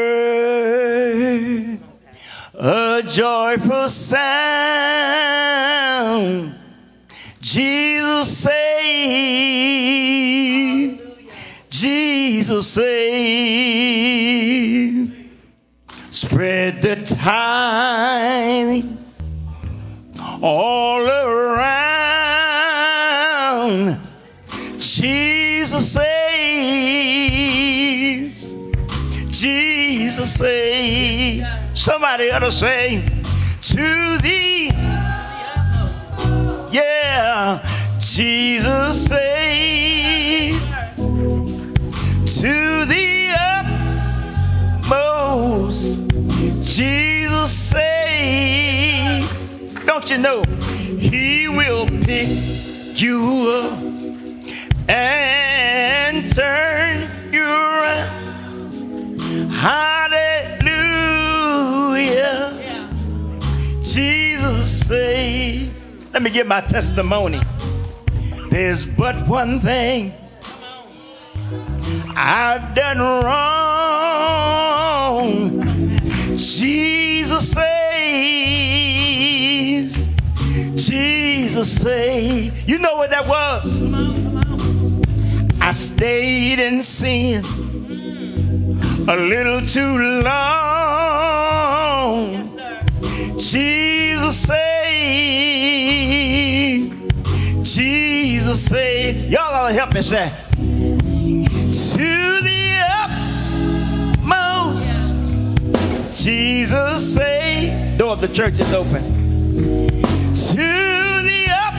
Speaker 11: heard a joyful sound, Jesus saved, Jesus saved. Spread the tide all around, Jesus saves, Jesus saves. Somebody ought to say, to thee, yeah, Jesus saves, to the utmost, Jesus saves. Don't you know he will pick you up and turn you around? Hallelujah. Jesus saves. Let me give my testimony. There's but one thing I've done wrong. Jesus saves, Jesus saves. You know what that was? I stayed in sin a little too long. Jesus saves, Jesus saves. Y'all ought to help me say, to the utmost, Jesus saved. Door of the church is open. To the up,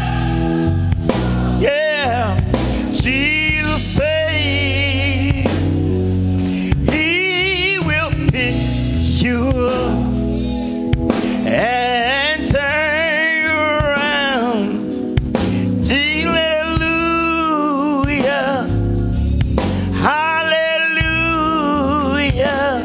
Speaker 11: yeah, Jesus saved. He will pick you up and turn you around. Hallelujah, hallelujah.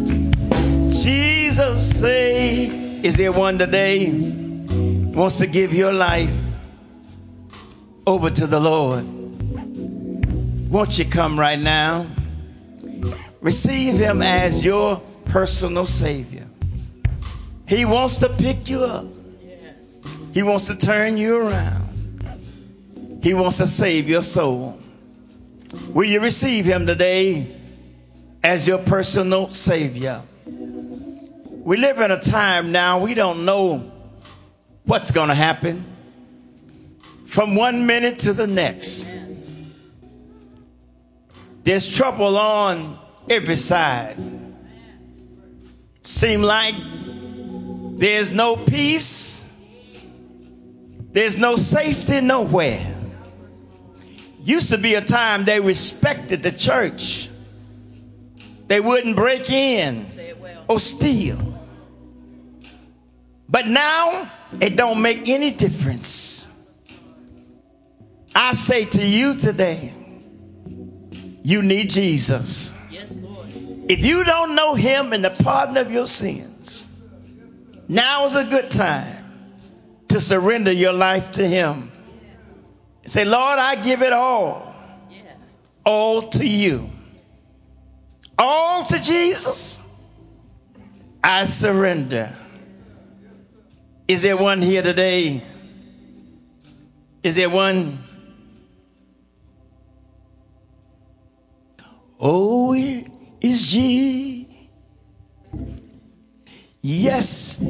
Speaker 11: Jesus saves. Is there one today who wants to give your life over to the Lord? Won't you come right now? Receive him as your personal Savior. He wants to pick you up. He wants to turn you around. He wants to save your soul. Will you receive him today as your personal Savior? We live in a time now we don't know what's going to happen from one minute to the next. There's trouble on every side. Seem like there's no peace. There's no safety nowhere. Used to be a time they respected the church. They wouldn't break in or steal. But now it don't make any difference. I say to you today, you need Jesus. Yes, Lord. If you don't know him and the pardon of your sins, now is a good time to surrender your life to him. Say, Lord, I give it all. Yeah. All to you. All to Jesus. I surrender. Is there one here today? Is there one? Oh, it is G. Yes.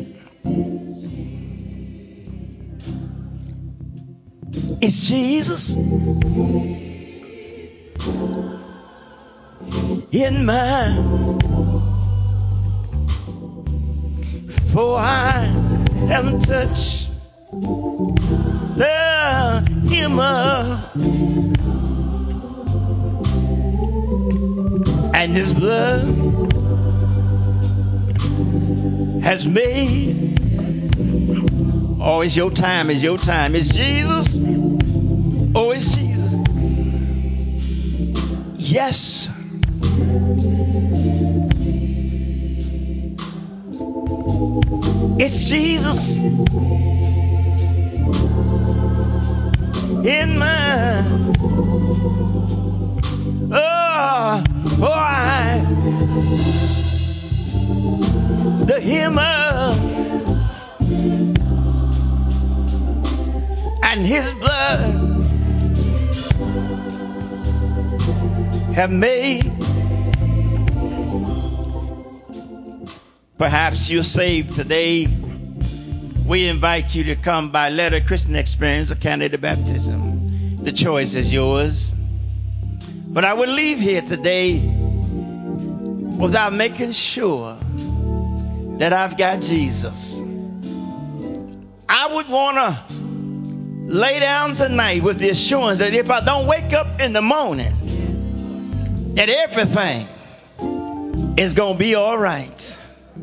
Speaker 11: It's Jesus in my, for I am touched the hem of, and his blood has made. Oh, it's your time, it's your time. It's Jesus. Oh, it's Jesus. yes. It's Jesus in my, oh, oh, I, the hymn and his blood have made. Perhaps you're saved today. We invite you to come by letter, Christian Experience, or candidate baptism. The choice is yours. But I would leave here today without making sure that I've got Jesus. I would want to lay down tonight with the assurance that if I don't wake up in the morning, that everything is going to be all right.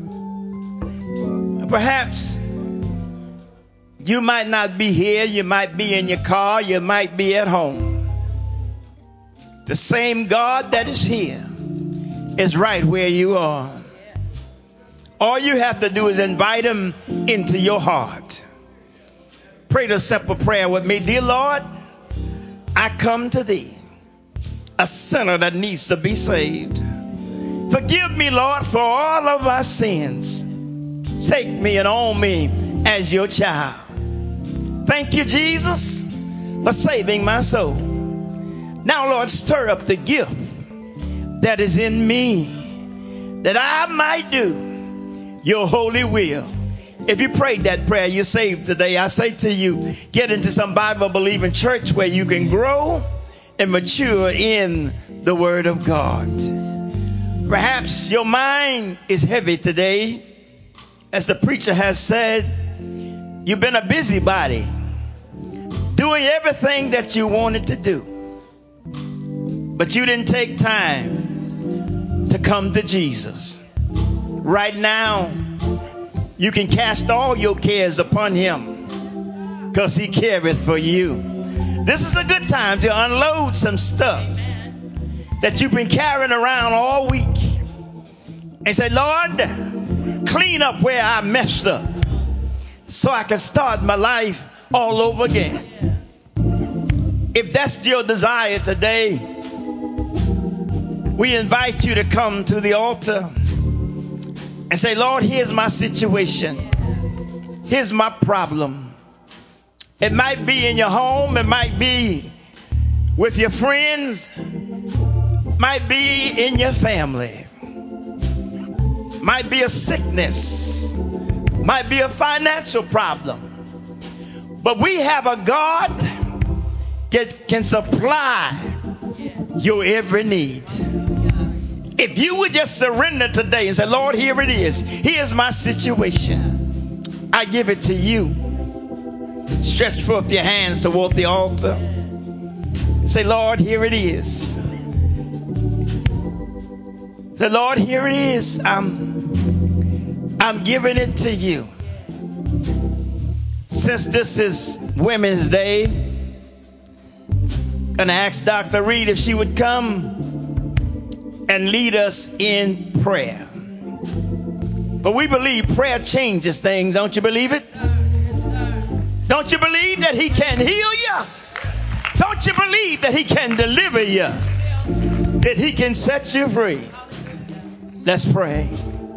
Speaker 11: Perhaps you might not be here. You might be in your car. You might be at home. The same God that is here is right where you are. All you have to do is invite him into your heart. Pray the simple prayer with me. Dear Lord, I come to thee, a sinner that needs to be saved. Forgive me, Lord, for all of our sins. Take me and own me as your child. Thank you, Jesus, for saving my soul. Now, Lord, stir up the gift that is in me, that I might do your holy will. If you prayed that prayer, you're saved today. I say to you, get into some Bible-believing church where you can grow and mature in the Word of God. Perhaps your mind is heavy today. As the preacher has said, you've been a busybody, doing everything that you wanted to do. But you didn't take time to come to Jesus. Right now, you can cast all your cares upon him because he careth for you. This is a good time to unload some stuff that you've been carrying around all week and say, Lord, clean up where I messed up so I can start my life all over again. If that's your desire today, we invite you to come to the altar and say, Lord, here's my situation. Here's my problem. It might be in your home. It might be with your friends. Might be in your family. Might be a sickness. Might be a financial problem. But we have a God that can supply your every need. If you would just surrender today and say, Lord, here it is. Here's my situation. I give it to you. Stretch forth your hands toward the altar. Say, Lord, here it is. Say, Lord, here it is. I'm, I'm giving it to you. Since this is Women's Day, I'm going to ask Doctor Reed if she would come and lead us in prayer. But we believe prayer changes things. Don't you believe it? Don't you believe that he can heal you? Don't you believe that he can deliver you? That he can set you free? Let's pray.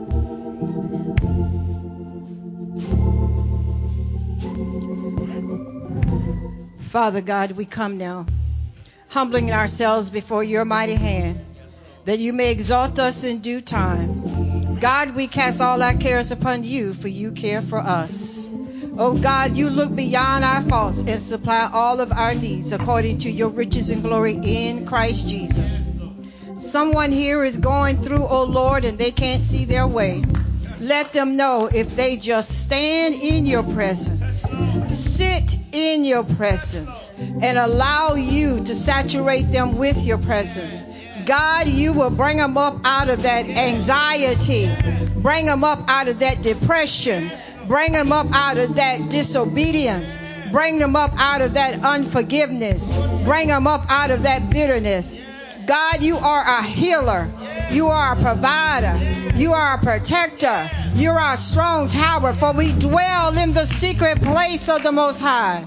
Speaker 6: Father God, we come now, humbling ourselves before your mighty hand, that you may exalt us in due time. God, we cast all our cares upon you, for you care for us. Oh God, you look beyond our faults and supply all of our needs according to your riches and glory in Christ Jesus. Someone here is going through, oh Lord, and they can't see their way. Let them know if they just stand in your presence, sit in your presence, and allow you to saturate them with your presence. God, you will bring them up out of that anxiety, bring them up out of that depression, bring them up out of that disobedience, bring them up out of that unforgiveness, bring them up out of that bitterness. God, you are a healer. You are a provider. You are a protector. You are a strong tower, for we dwell in the secret place of the Most High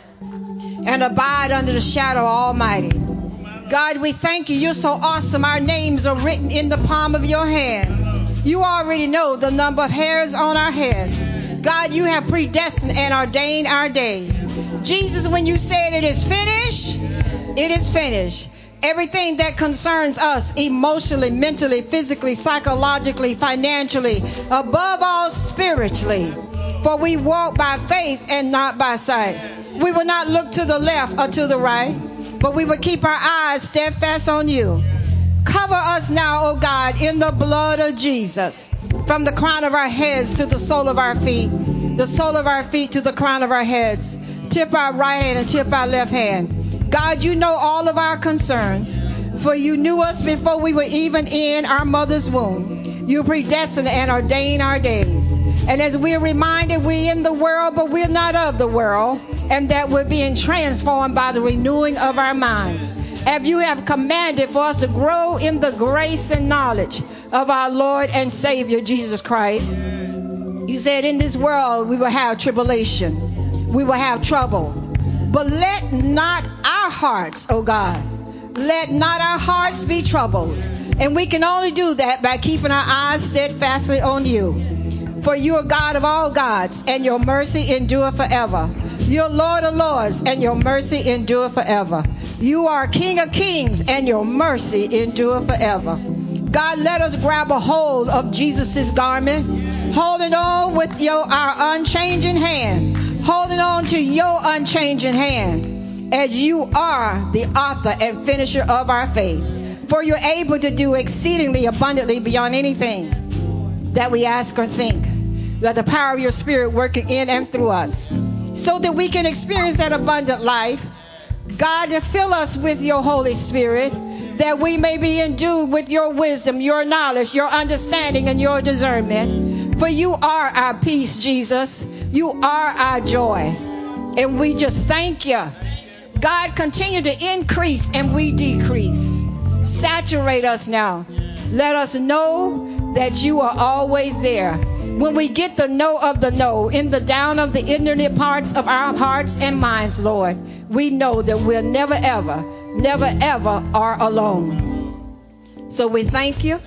Speaker 6: and abide under the shadow of Almighty. God, we thank you. You're so awesome. Our names are written in the palm of your hand. You already know the number of hairs on our heads. God, you have predestined and ordained our days. Jesus, when you said it is finished, it is finished. Everything that concerns us emotionally, mentally, physically, psychologically, financially, above all spiritually. For we walk by faith and not by sight. We will not look to the left or to the right, but we will keep our eyes steadfast on you. Cover us now, O God, in the blood of Jesus, from the crown of our heads to the sole of our feet, the sole of our feet to the crown of our heads. Tip our right hand and tip our left hand. God, you know all of our concerns, for you knew us before we were even in our mother's womb. You predestined and ordained our days. And as we're reminded, we're in the world, but we're not of the world, and that we're being transformed by the renewing of our minds. As you have commanded for us to grow in the grace and knowledge of our Lord and Savior, Jesus Christ. You said in this world we will have tribulation. We will have trouble. But let not our hearts, oh God, let not our hearts be troubled. And we can only do that by keeping our eyes steadfastly on you. For you are God of all gods, and your mercy endure forever. You're Lord of lords, and your mercy endure forever. You are King of kings, and your mercy endure forever. God, let us grab a hold of Jesus' garment, holding on with your our unchanging hand. Holding on to your unchanging hand, as you are the author and finisher of our faith. For you're able to do exceedingly abundantly beyond anything that we ask or think. Let the power of your Spirit working in and through us, so that we can experience that abundant life. God, to fill us with your Holy Spirit, that we may be endued with your wisdom, your knowledge, your understanding, and your discernment. For you are our peace, Jesus. You are our joy. And we just thank you. God, continue to increase and we decrease. Saturate us now. Let us know that you are always there. When we get the know of the know, in the down of the innermost parts of our hearts and minds, Lord, we know that we're never, ever, never, ever are alone. So we thank you.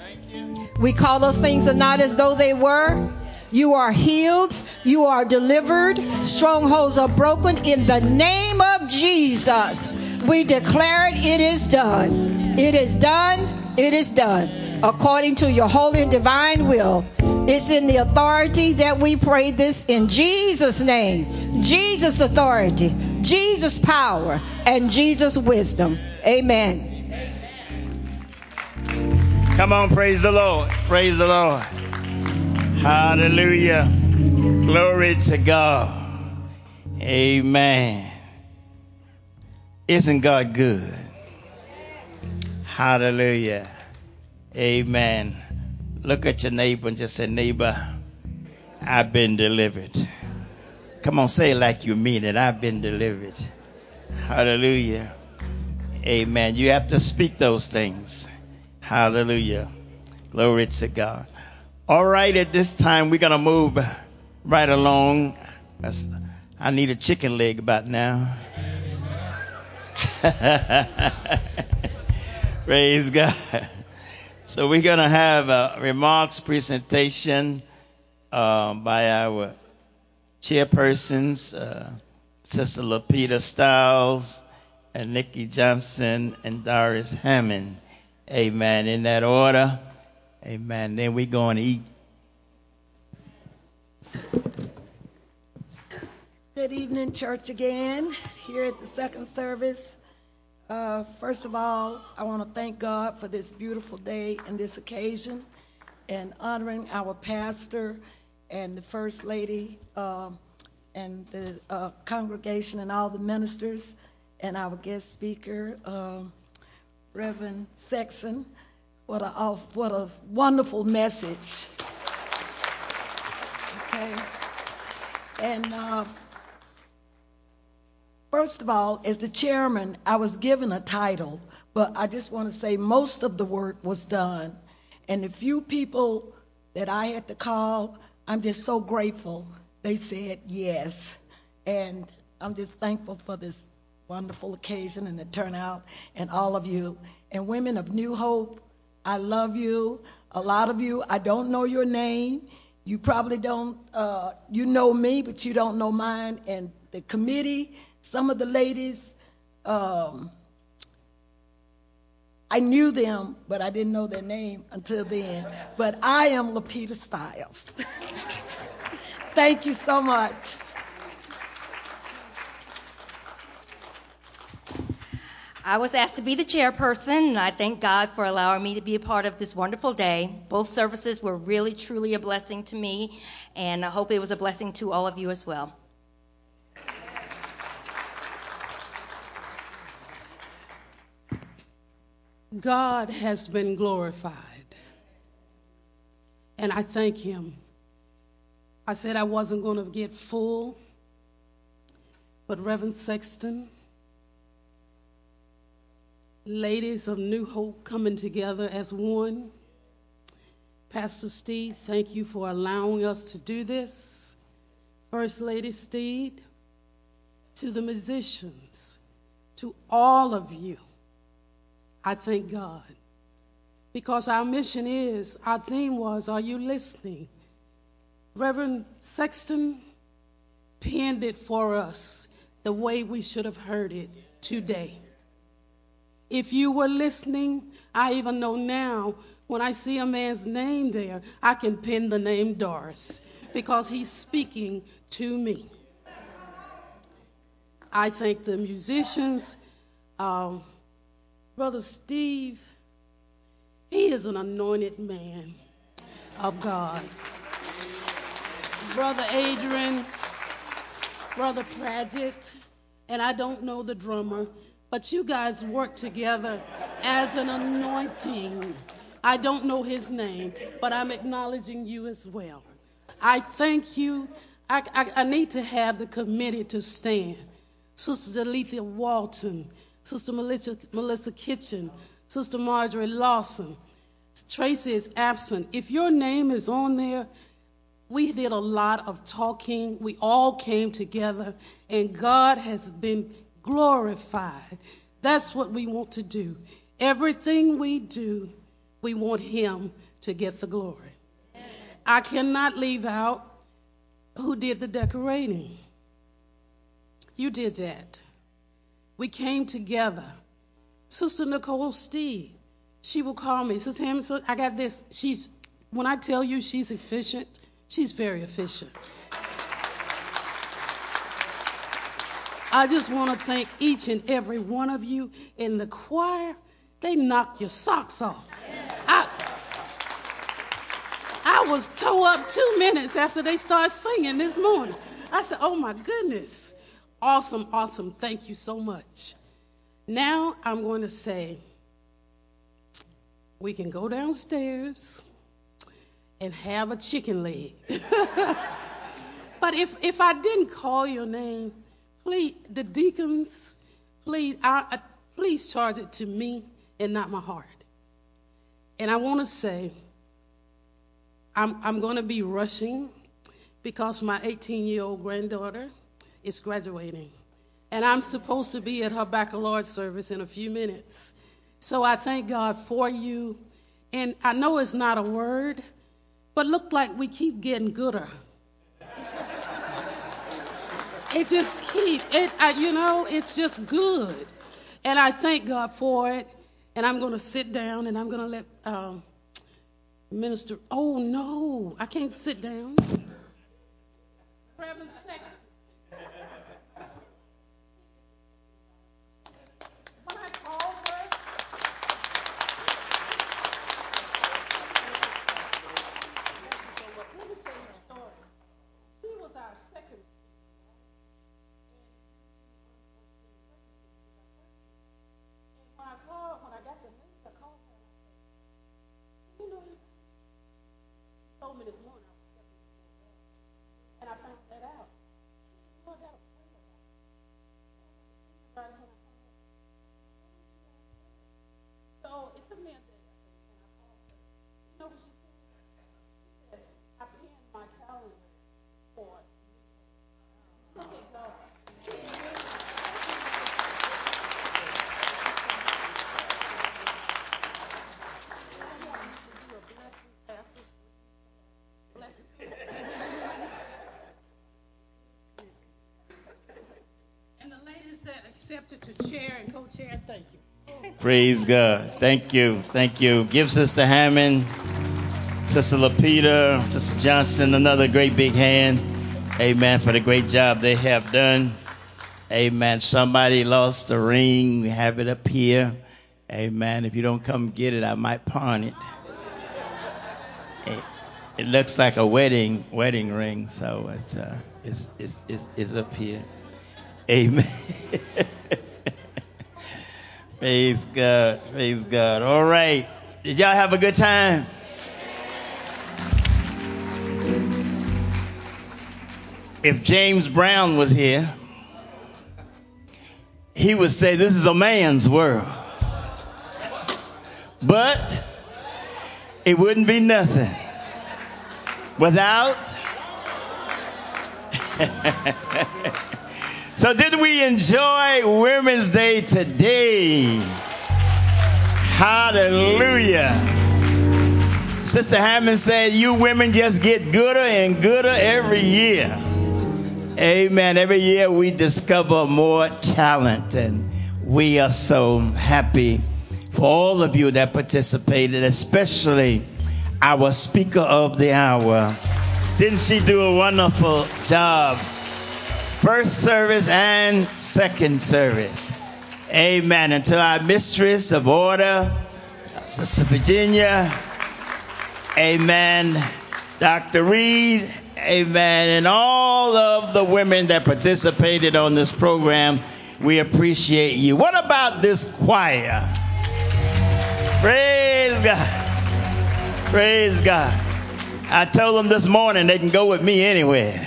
Speaker 6: We call those things are not as though they were. You are healed. You are delivered. Strongholds are broken. In the name of Jesus, we declare it, it is done. It is done. It is done. According to your holy and divine will. It's in the authority that we pray this in Jesus' name. Jesus' authority. Jesus' power. And Jesus' wisdom. Amen.
Speaker 11: Come on, praise the Lord. Praise the Lord. Hallelujah. Glory to God. Amen. Isn't God good? Hallelujah. Amen. Look at your neighbor and just say, neighbor, I've been delivered. Come on, say it like you mean it. I've been delivered. Hallelujah. Amen. You have to speak those things. Hallelujah. Glory to God. All right, at this time, we're going to move right along. I need a chicken leg about now. Praise God. So we're going to have a remarks presentation uh, by our chairpersons, uh, Sister Lapita Stiles and Nikki Johnson and Doris Hammond. Amen. In that order. Amen. Then we're going to eat.
Speaker 17: Good evening, church, again, here at the second service. Uh, first of all, I want to thank God for this beautiful day and this occasion, and honoring our pastor and the First Lady uh, and the uh, congregation and all the ministers and our guest speaker, uh, Reverend Sexton. What a what a wonderful message. Okay. And uh, first of all, as the chairman, I was given a title, but I just want to say most of the work was done. And the few people that I had to call, I'm just so grateful they said yes. And I'm just thankful for this wonderful occasion and the turnout and all of you. And women of New Hope, I love you. A lot of you, I don't know your name. You probably don't, uh, you know me, but you don't know mine. And the committee, some of the ladies, um, I knew them, but I didn't know their name until then. But I am Lapita Stiles. Thank you so much.
Speaker 18: I was asked to be the chairperson, and I thank God for allowing me to be a part of this wonderful day. Both services were really, truly a blessing to me, and I hope it was a blessing to all of you as well.
Speaker 1: God has been glorified, and I thank him. I said I wasn't going to get full, but Reverend Sexton, ladies of New Hope coming together as one. Pastor Steve, thank you for allowing us to do this. First Lady Steve, to the musicians, to all of you, I thank God. Because our mission is, our theme was, are you listening? Reverend Sexton penned it for us the way we should have heard it today. If you were listening, I even know now, when I see a man's name there, I can pin the name Doris because he's speaking to me. I thank the musicians. Um, Brother Steve, he is an anointed man of God. Brother Adrian, Brother Pradgett, and I don't know the drummer, but you guys work together as an anointing. I don't know his name, but I'm acknowledging you as well. I thank you. I, I, I need to have the committee to stand. Sister Delethea Walton, Sister Melissa, Melissa Kitchen, Sister Marjorie Lawson. Tracy is absent. If your name is on there, we did a lot of talking. We all came together, and God has been glorified. That's what we want to do. Everything we do, we want him to get the glory. I cannot leave out who did the decorating. You did that. We came together. Sister Nicole Steve, she will call me. Sister Hamilton, I got this. She's, when I tell you she's efficient, she's very efficient. I just want to thank each and every one of you in the choir. They knocked your socks off. I, I was toe up two minutes after they started singing this morning. I said, oh my goodness. Awesome, awesome. Thank you so much. Now I'm going to say, we can go downstairs and have a chicken leg. But if, if I didn't call your name, please, the deacons, please, I, I, please charge it to me and not my heart. And I want to say, I'm, I'm going to be rushing because my eighteen-year-old granddaughter is graduating. And I'm supposed to be at her baccalaureate service in a few minutes. So I thank God for you. And I know it's not a word, but look like we keep getting gooder. It just keep it, I, you know, it's just good. And I thank God for it. And I'm going to sit down and I'm going to let um, Minister, oh no, I can't sit down. Reverend Sexton. When I called her, let me tell you a story. She was our second. When I called, when I got the news, I called her and I said, you know, she told me this morning I was stepping before God. And I found that out. She said, Lord, I got to pray about it. So I got to pray about it when I found out. promoted to chair and co-chair. Thank you.
Speaker 11: Praise God. Thank you. Thank you. Give Sister Hammond, Sister Lapita, Sister Johnson another great big hand. Amen. For the great job they have done. Amen. Somebody lost a ring. We have it up here. Amen. If you don't come get it, I might pawn it. It, it looks like a wedding wedding ring, so it's uh, it's, it's, it's, it's up here. Amen. Praise God. Praise God. All right. Did y'all have a good time? If James Brown was here, he would say this is a man's world. But it wouldn't be nothing without. So did we enjoy Women's Day today? Hallelujah. Sister Hammond said you women just get gooder and gooder every year. Amen. Every year we discover more talent, and we are so happy for all of you that participated, especially our speaker of the hour. Didn't she do a wonderful job? First service and second service. Amen. And to our mistress of order, Sister Virginia. Amen. Doctor Reed. Amen. And all of the women that participated on this program, we appreciate you. What about this choir? Praise God. Praise God. I told them this morning they can go with me anywhere.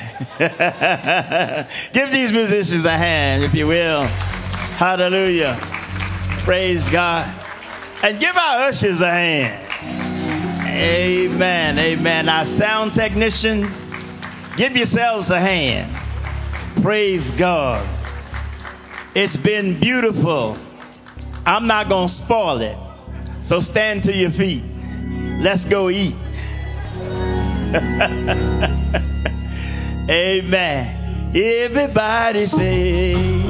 Speaker 11: Give these musicians a hand, if you will. Hallelujah. Praise God. And give our ushers a hand. Amen. Amen. Our sound technician, give yourselves a hand. Praise God. It's been beautiful. I'm not going to spoil it. So stand to your feet. Let's go eat. Amen. Everybody say,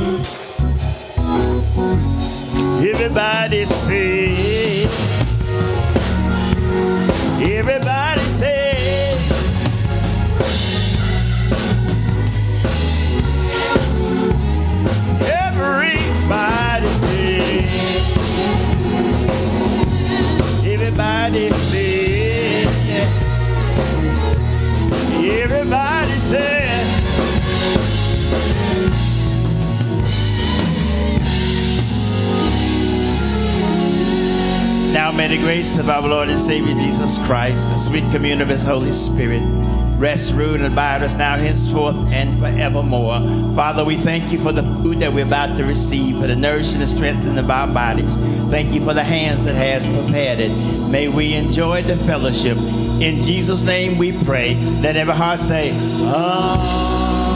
Speaker 11: everybody say, everybody say, everybody say, everybody say, everybody say. Now may the grace of our Lord and Savior Jesus Christ, the sweet communion of His Holy Spirit, rest, rule, and abide us now, henceforth, and forevermore. Father, we thank you for the food that we're about to receive, for the nourishing and strengthening of our bodies. Thank you for the hands that has prepared it. May we enjoy the fellowship. In Jesus' name we pray. Let every heart say, Amen.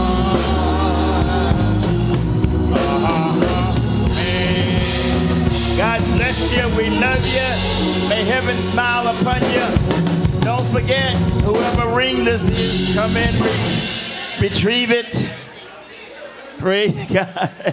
Speaker 11: God bless you. We love you. May heaven smile upon you. Don't forget, whoever ring this is, come in, retrieve it. Praise God.